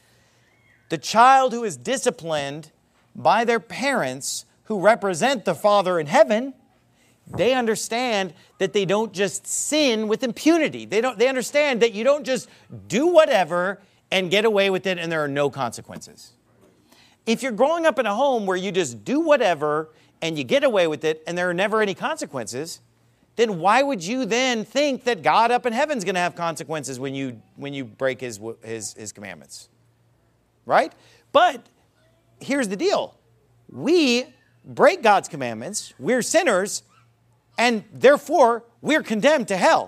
The child who is disciplined by their parents who represent the Father in heaven, they understand that they don't just sin with impunity. They understand that you don't just do whatever and get away with it and there are no consequences. If you're growing up in a home where you just do whatever and you get away with it and there are never any consequences, then why would you then think that God up in heaven is going to have consequences when you break his commandments? Right? But here's the deal. We break God's commandments. We're sinners. And therefore, we're condemned to hell.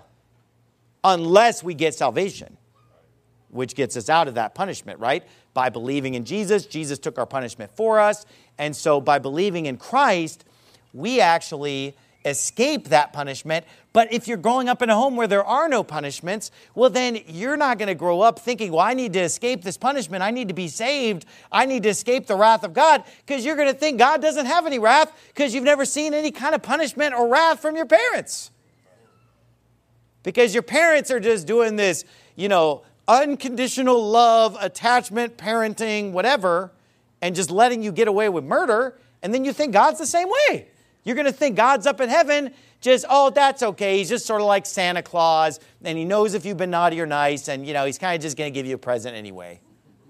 Unless we get salvation. Which gets us out of that punishment, right? By believing in Jesus. Jesus took our punishment for us. And so by believing in Christ, we actually escape that punishment. But if you're growing up in a home where there are no punishments, well, then you're not going to grow up thinking, well, I need to escape this punishment. I need to be saved. I need to escape the wrath of God. Because you're going to think God doesn't have any wrath because you've never seen any kind of punishment or wrath from your parents. Because your parents are just doing this, unconditional love, attachment, parenting, whatever, and just letting you get away with murder. And then you think God's the same way. You're going to think God's up in heaven, that's okay. He's just sort of like Santa Claus, and he knows if you've been naughty or nice, and, he's kind of just going to give you a present anyway.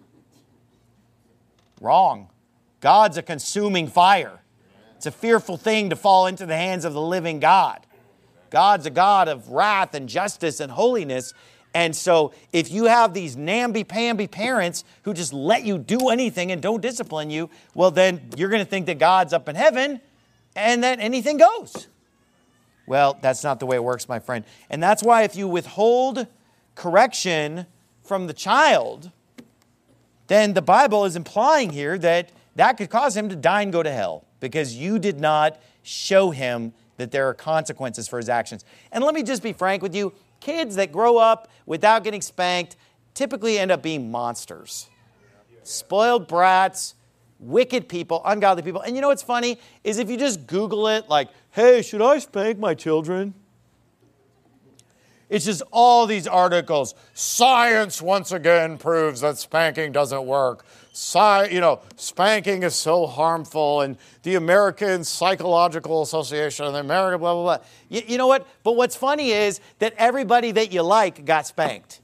Wrong. God's a consuming fire. It's a fearful thing to fall into the hands of the living God. God's a God of wrath and justice and holiness. And so if you have these namby-pamby parents who just let you do anything and don't discipline you, well, then you're going to think that God's up in heaven and that anything goes. Well, that's not the way it works, my friend. And that's why if you withhold correction from the child, then the Bible is implying here that could cause him to die and go to hell because you did not show him that there are consequences for his actions. And let me just be frank with you. Kids that grow up without getting spanked typically end up being monsters. Spoiled brats, wicked people, ungodly people. And you know what's funny is if you just Google it, like, hey, should I spank my children? It's just all these articles. Science once again proves that spanking doesn't work. Spanking is so harmful. And the American Psychological Association and the American blah, blah, blah. You know what? But what's funny is that everybody that you like got spanked.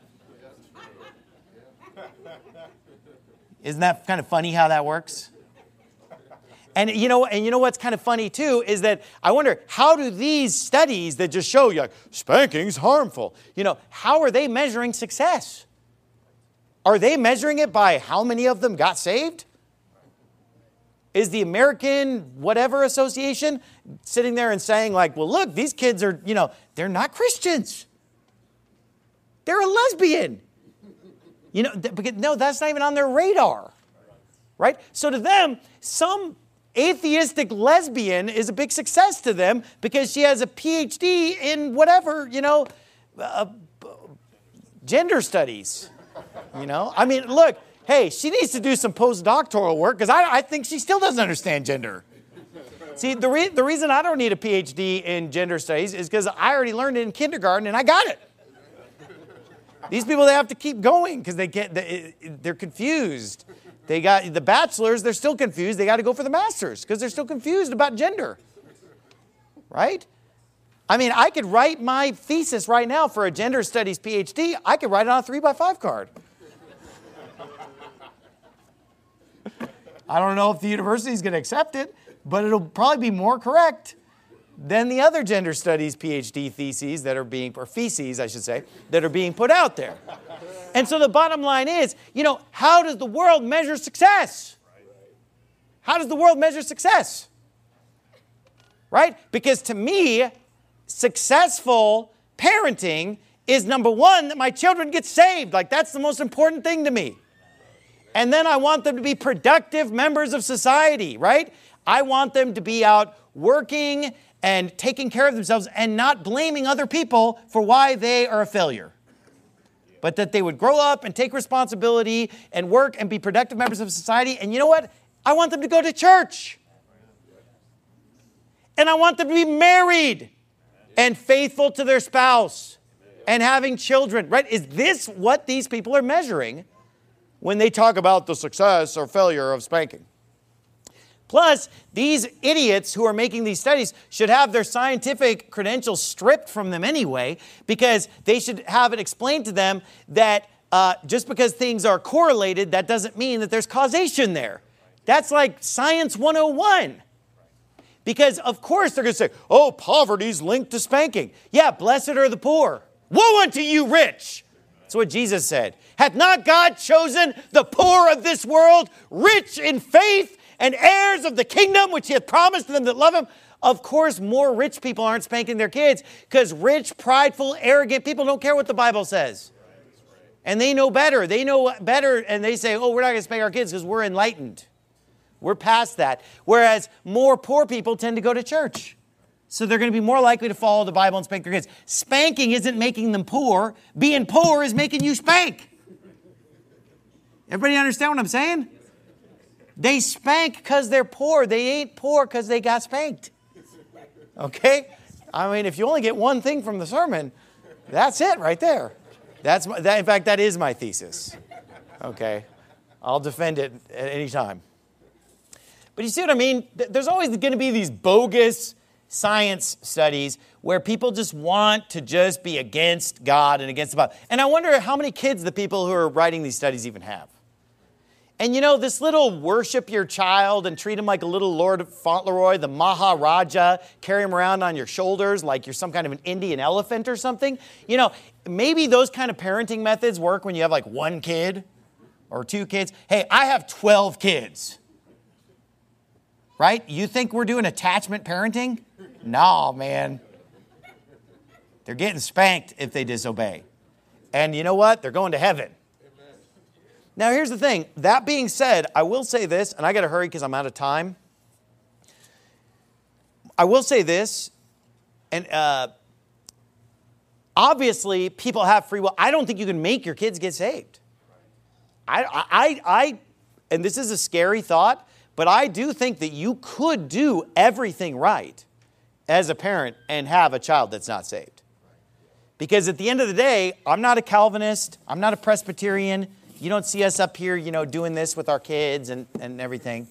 Isn't that kind of funny how that works? And you know what's kind of funny too is that I wonder, how do these studies that just show you spanking's harmful, how are they measuring success? Are they measuring it by how many of them got saved? Is the American whatever association sitting there and saying like, well, look, these kids are, they're not Christians. They're a lesbian. No, that's not even on their radar. Right? So to them, some atheistic lesbian is a big success to them because she has a PhD in whatever, gender studies. Look, hey, she needs to do some postdoctoral work because I think she still doesn't understand gender. See, the reason I don't need a PhD in gender studies is because I already learned it in kindergarten and I got it. These people, they have to keep going because they're confused. They got the bachelors, they're still confused. They got to go for the masters because they're still confused about gender. Right? I mean, I could write my thesis right now for a gender studies PhD. I could write it on a 3x5 card. I don't know if the university is going to accept it, but it'll probably be more correct than the other gender studies PhD theses that are being, or feces, I should say, that are being put out there. And so the bottom line is, how does the world measure success? How does the world measure success? Right? Because to me, successful parenting is number one, that my children get saved. Like, that's the most important thing to me. And then I want them to be productive members of society, right? I want them to be out working and taking care of themselves and not blaming other people for why they are a failure. But that they would grow up and take responsibility and work and be productive members of society. And you know what? I want them to go to church. And I want them to be married and faithful to their spouse and having children, right? Is this what these people are measuring when they talk about the success or failure of spanking? Plus, these idiots who are making these studies should have their scientific credentials stripped from them anyway, because they should have it explained to them that just because things are correlated, that doesn't mean that there's causation there. That's like Science 101. Because, of course, they're going to say, oh, poverty's linked to spanking. Yeah, blessed are the poor. Woe unto you, rich. That's what Jesus said. Hath not God chosen the poor of this world, rich in faith, and heirs of the kingdom which he hath promised to them that love him? Of course, more rich people aren't spanking their kids because rich, prideful, arrogant people don't care what the Bible says. And they know better. They know better, and they say, oh, we're not going to spank our kids because we're enlightened. We're past that. Whereas more poor people tend to go to church. So they're going to be more likely to follow the Bible and spank their kids. Spanking isn't making them poor. Being poor is making you spank. Everybody understand what I'm saying? They spank because they're poor. They ain't poor because they got spanked. Okay? I mean, if you only get one thing from the sermon, that's it right there. In fact, that is my thesis. Okay? I'll defend it at any time. But you see what I mean? There's always going to be these bogus science studies where people just want to just be against God and against the Bible. And I wonder how many kids the people who are writing these studies even have. And this little worship your child and treat him like a little Lord Fauntleroy, the Maharaja, carry him around on your shoulders like you're some kind of an Indian elephant or something. Maybe those kind of parenting methods work when you have like one kid or two kids. Hey, I have 12 kids. Right? You think we're doing attachment parenting? No, man. They're getting spanked if they disobey. And you know what? They're going to heaven. Now, here's the thing. That being said, I will say this, and I got to hurry because I'm out of time. I will say this, and obviously people have free will. I don't think you can make your kids get saved. And this is a scary thought, but I do think that you could do everything right as a parent and have a child that's not saved. Because at the end of the day, I'm not a Calvinist. I'm not a Presbyterian. You don't see us up here, doing this with our kids and everything.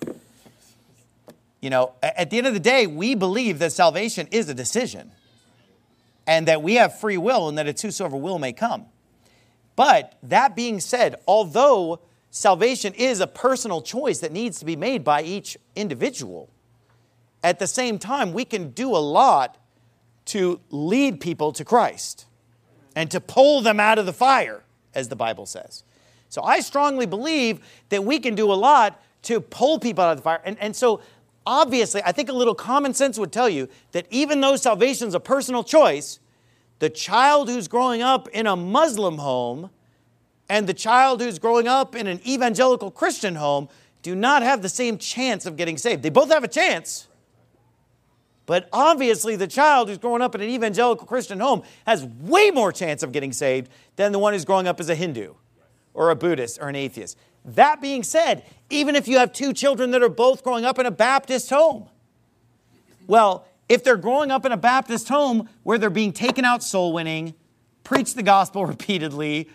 At the end of the day, we believe that salvation is a decision. And that we have free will and that it's whosoever will may come. But that being said, although salvation is a personal choice that needs to be made by each individual, at the same time, we can do a lot to lead people to Christ and to pull them out of the fire, as the Bible says. So I strongly believe that we can do a lot to pull people out of the fire. And so obviously, I think a little common sense would tell you that even though salvation is a personal choice, the child who's growing up in a Muslim home and the child who's growing up in an evangelical Christian home do not have the same chance of getting saved. They both have a chance. But obviously, the child who's growing up in an evangelical Christian home has way more chance of getting saved than the one who's growing up as a Hindu or a Buddhist or an atheist. That being said, even if you have two children that are both growing up in a Baptist home, well, if they're growing up in a Baptist home where they're being taken out soul winning, preach the gospel repeatedly,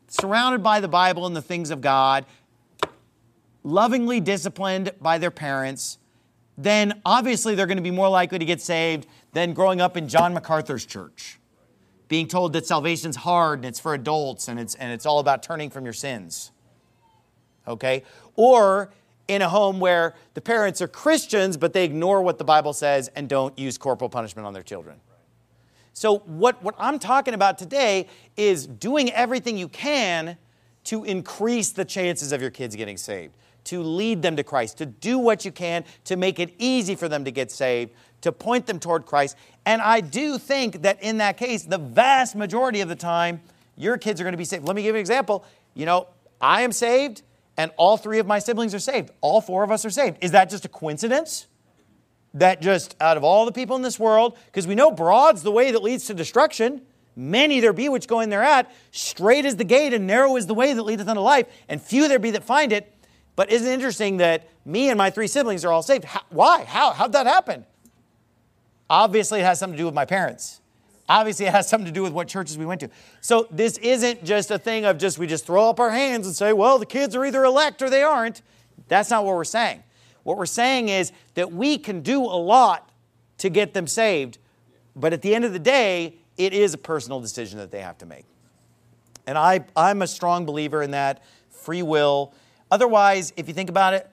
surrounded by the Bible and the things of God, lovingly disciplined by their parents, then obviously they're going to be more likely to get saved than growing up in John MacArthur's church, being told that salvation's hard and it's for adults and it's all about turning from your sins. Okay? Or in a home where the parents are Christians, but they ignore what the Bible says and don't use corporal punishment on their children. So what I'm talking about today is doing everything you can to increase the chances of your kids getting saved, to lead them to Christ, to do what you can to make it easy for them to get saved, to point them toward Christ. And I do think that in that case, the vast majority of the time, your kids are going to be saved. Let me give you an example. I am saved, and all 3 of my siblings are saved. All 4 of us are saved. Is that just a coincidence? That just out of all the people in this world, because we know broad's the way that leads to destruction. Many there be which go in thereat. Straight is the gate and narrow is the way that leadeth unto life, and few there be that find it. But isn't it interesting that me and my 3 siblings are all saved? Why? How'd that happen? Obviously, it has something to do with my parents. Obviously, it has something to do with what churches we went to. So this isn't just a thing of we just throw up our hands and say, well, the kids are either elect or they aren't. That's not what we're saying. What we're saying is that we can do a lot to get them saved, but at the end of the day, it is a personal decision that they have to make. And I'm a strong believer in that free will. Otherwise, if you think about it,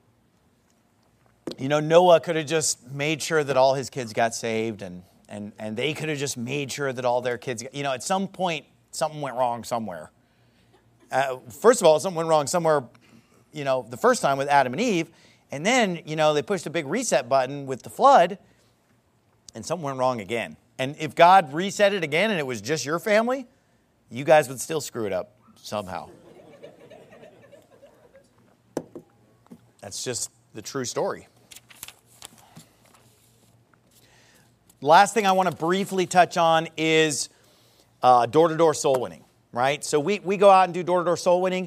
Noah could have just made sure that all his kids got saved, and they could have just made sure that all their kids got, at some point, something went wrong somewhere. First of all, something went wrong somewhere, the first time with Adam and Eve. And then, they pushed a big reset button with the flood, and something went wrong again. And if God reset it again and it was just your family, you guys would still screw it up somehow. That's just the true story. Last thing I want to briefly touch on is door-to-door soul winning, right? So we go out and do door-to-door soul winning.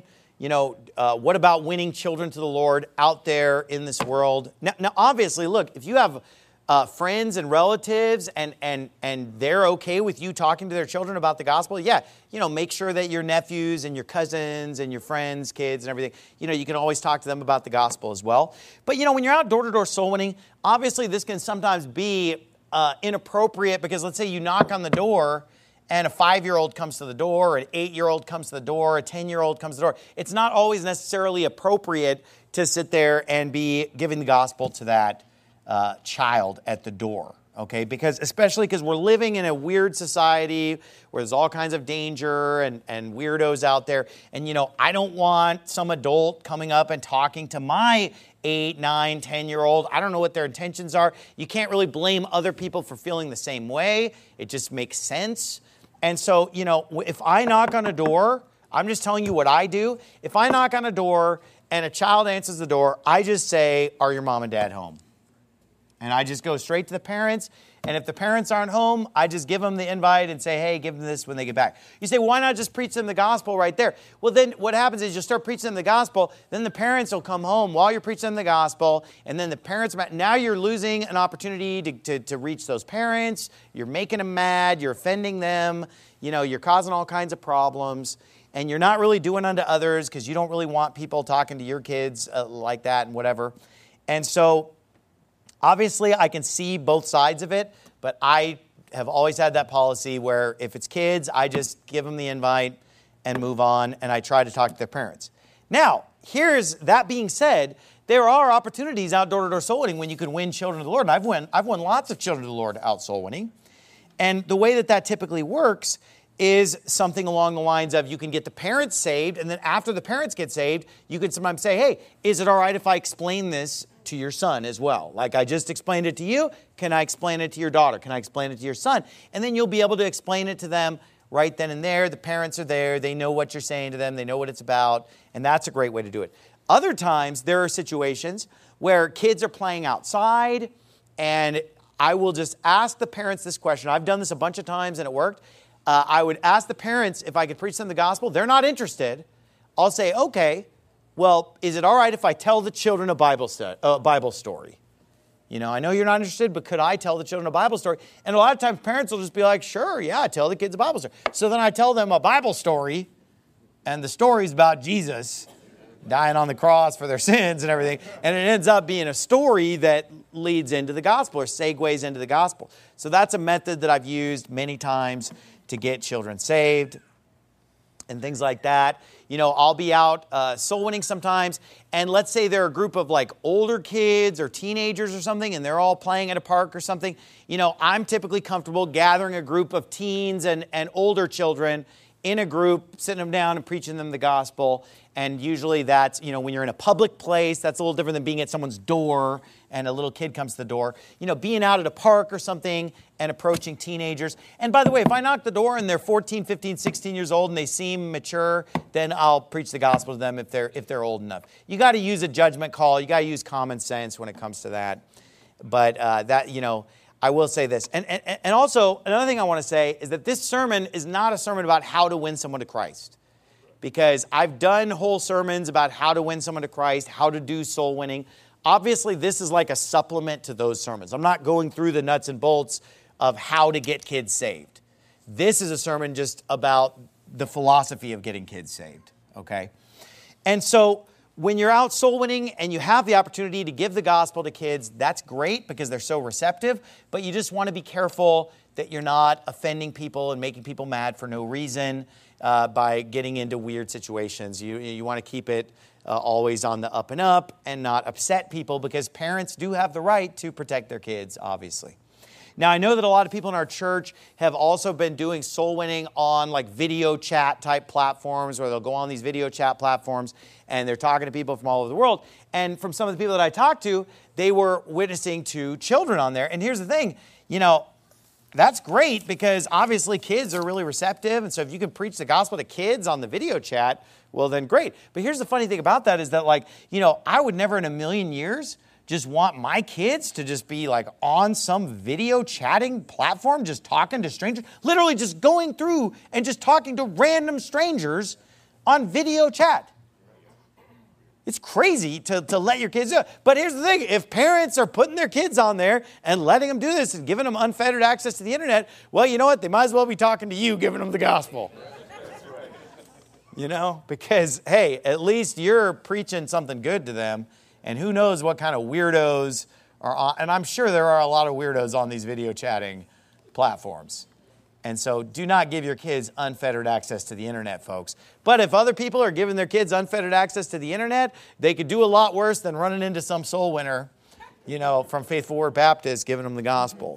What about winning children to the Lord out there in this world? Now, obviously, look, if you have friends and relatives and they're okay with you talking to their children about the gospel, make sure that your nephews and your cousins and your friends, kids and everything, you can always talk to them about the gospel as well. But, when you're out door-to-door soul winning, obviously this can sometimes be inappropriate because let's say you knock on the door and a 5-year-old comes to the door, an 8-year-old comes to the door, a 10-year-old comes to the door. It's not always necessarily appropriate to sit there and be giving the gospel to that child at the door, okay? Especially because we're living in a weird society where there's all kinds of danger and weirdos out there. And, I don't want some adult coming up and talking to my 8, 9, 10-year-old. I don't know what their intentions are. You can't really blame other people for feeling the same way. It just makes sense. And so, if I knock on a door, I'm just telling you what I do. If I knock on a door and a child answers the door, I just say, are your mom and dad home? And I just go straight to the parents. And if the parents aren't home, I just give them the invite and say, hey, give them this when they get back. You say, why not just preach them the gospel right there? Well, then what happens is you start preaching them the gospel, then the parents will come home while you're preaching them the gospel, and then the parents, now you're losing an opportunity to reach those parents. You're making them mad. You're offending them. You're causing all kinds of problems. And you're not really doing unto others because you don't really want people talking to your kids like that and whatever. And so obviously, I can see both sides of it, but I have always had that policy where if it's kids, I just give them the invite and move on, and I try to talk to their parents. Now, that being said, there are opportunities out door-to-door soul winning when you can win children to the Lord. And I've won lots of children to the Lord out soul winning. And the way that typically works is something along the lines of you can get the parents saved, and then after the parents get saved, you can sometimes say, hey, is it all right if I explain this to your son as well? Like I just explained it to you, can I explain it to your daughter? Can I explain it to your son? And then you'll be able to explain it to them right then and there. The parents are there, they know what you're saying to them, they know what it's about, and that's a great way to do it. Other times, there are situations where kids are playing outside, and I will just ask the parents this question. I've done this a bunch of times and it worked. I would ask the parents if I could preach them the gospel. They're not interested. I'll say, okay, well, is it all right if I tell the children a Bible story? I know you're not interested, but could I tell the children a Bible story? And a lot of times parents will just be like, sure, yeah, tell the kids a Bible story. So then I tell them a Bible story, And the story's about Jesus dying on the cross for their sins and everything. And it ends up being a story that leads into the gospel or segues into the gospel. So that's a method that I've used many times to get children saved and things like that. You know, I'll be out soul winning sometimes, and let's say they're a group of like older kids or teenagers or something, and they're all playing at a park or something. You know, I'm typically comfortable gathering a group of teens and older children in a group, sitting them down and preaching them the gospel. And usually that's, you know, when you're in a public place, that's a little different than being at someone's door and a little kid comes to the door. You know, being out at a park or something and approaching teenagers. And by the way, if I knock the door and they're 14, 15, 16 years old and they seem mature, then I'll preach the gospel to them if they're old enough. You got to use a judgment call. You got to use common sense when it comes to that. But that, you know, I will say this. And also, another thing I want to say is that this sermon is not a sermon about how to win someone to Christ. Because I've done whole sermons about how to win someone to Christ, how to do soul winning. Obviously, this is like a supplement to those sermons. I'm not going through the nuts and bolts of how to get kids saved. This is a sermon just about the philosophy of getting kids saved, okay? And so when you're out soul winning and you have the opportunity to give the gospel to kids, that's great because they're so receptive, but you just want to be careful that you're not offending people and making people mad for no reason by getting into weird situations. You want to keep it always on the up and up and not upset people because parents do have the right to protect their kids, obviously. Now, I know that a lot of people in our church have also been doing soul winning on like video chat type platforms where they'll go on these video chat platforms and they're talking to people from all over the world. And from some of the people that I talked to, they were witnessing to children on there. And here's the thing, you know, that's great because obviously kids are really receptive. And so if you can preach the gospel to kids on the video chat, well, then great. But here's the funny thing about that is that, like, you know, I would never in a million years just want my kids to just be like on some video chatting platform, just talking to strangers, literally just going through and just talking to random strangers on video chat. It's crazy to let your kids do it. But here's the thing. If parents are putting their kids on there and letting them do this and giving them unfettered access to the internet, well, you know what? They might as well be talking to you, giving them the gospel. You know, because, hey, at least you're preaching something good to them. And who knows what kind of weirdos are on. And I'm sure there are a lot of weirdos on these video chatting platforms. And so do not give your kids unfettered access to the internet, folks. But if other people are giving their kids unfettered access to the internet, they could do a lot worse than running into some soul winner, you know, from Faithful Word Baptist giving them the gospel.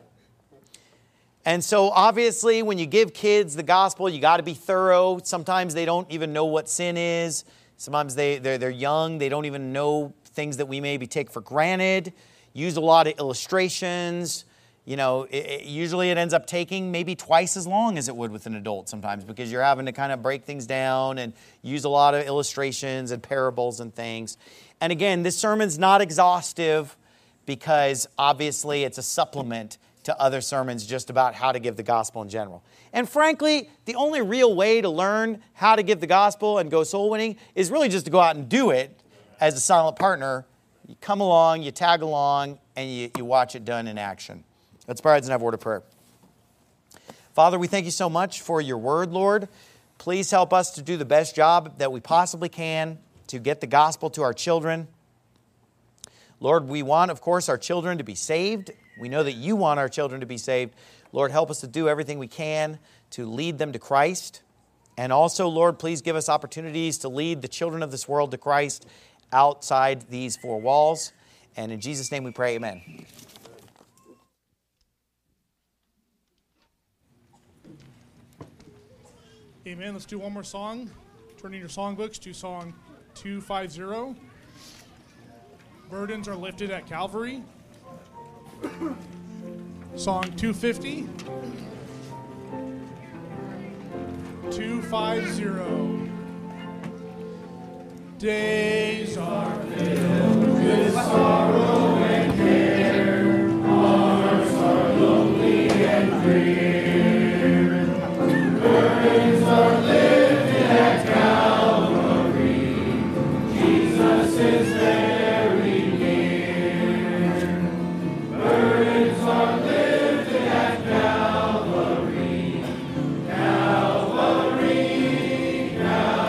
And so obviously when you give kids the gospel, you got to be thorough. Sometimes they don't even know what sin is. Sometimes they're young. They don't even know things that we maybe take for granted. Use a lot of illustrations. You know, usually it ends up taking maybe twice as long as it would with an adult sometimes because you're having to kind of break things down and use a lot of illustrations and parables and things. And again, this sermon's not exhaustive because obviously it's a supplement to other sermons just about how to give the gospel in general. And frankly, the only real way to learn how to give the gospel and go soul winning is really just to go out and do it as a silent partner. You come along, you tag along, and you watch it done in action. Let's bow our heads and have a word of prayer. Father, we thank you so much for your word, Lord. Please help us to do the best job that we possibly can to get the gospel to our children. Lord, we want, of course, our children to be saved. We know that you want our children to be saved. Lord, help us to do everything we can to lead them to Christ. And also, Lord, please give us opportunities to lead the children of this world to Christ outside these four walls. And in Jesus' name we pray, amen. Amen. Let's do one more song. Turn in your songbooks to song 250. Burdens are lifted at Calvary. Song 250. 250. Days are filled with sorrow and care. Hearts are lonely and drear. Burdens are lifted at Calvary. Jesus is very near. Burdens are lifted at Calvary. Calvary, Calvary.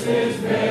is very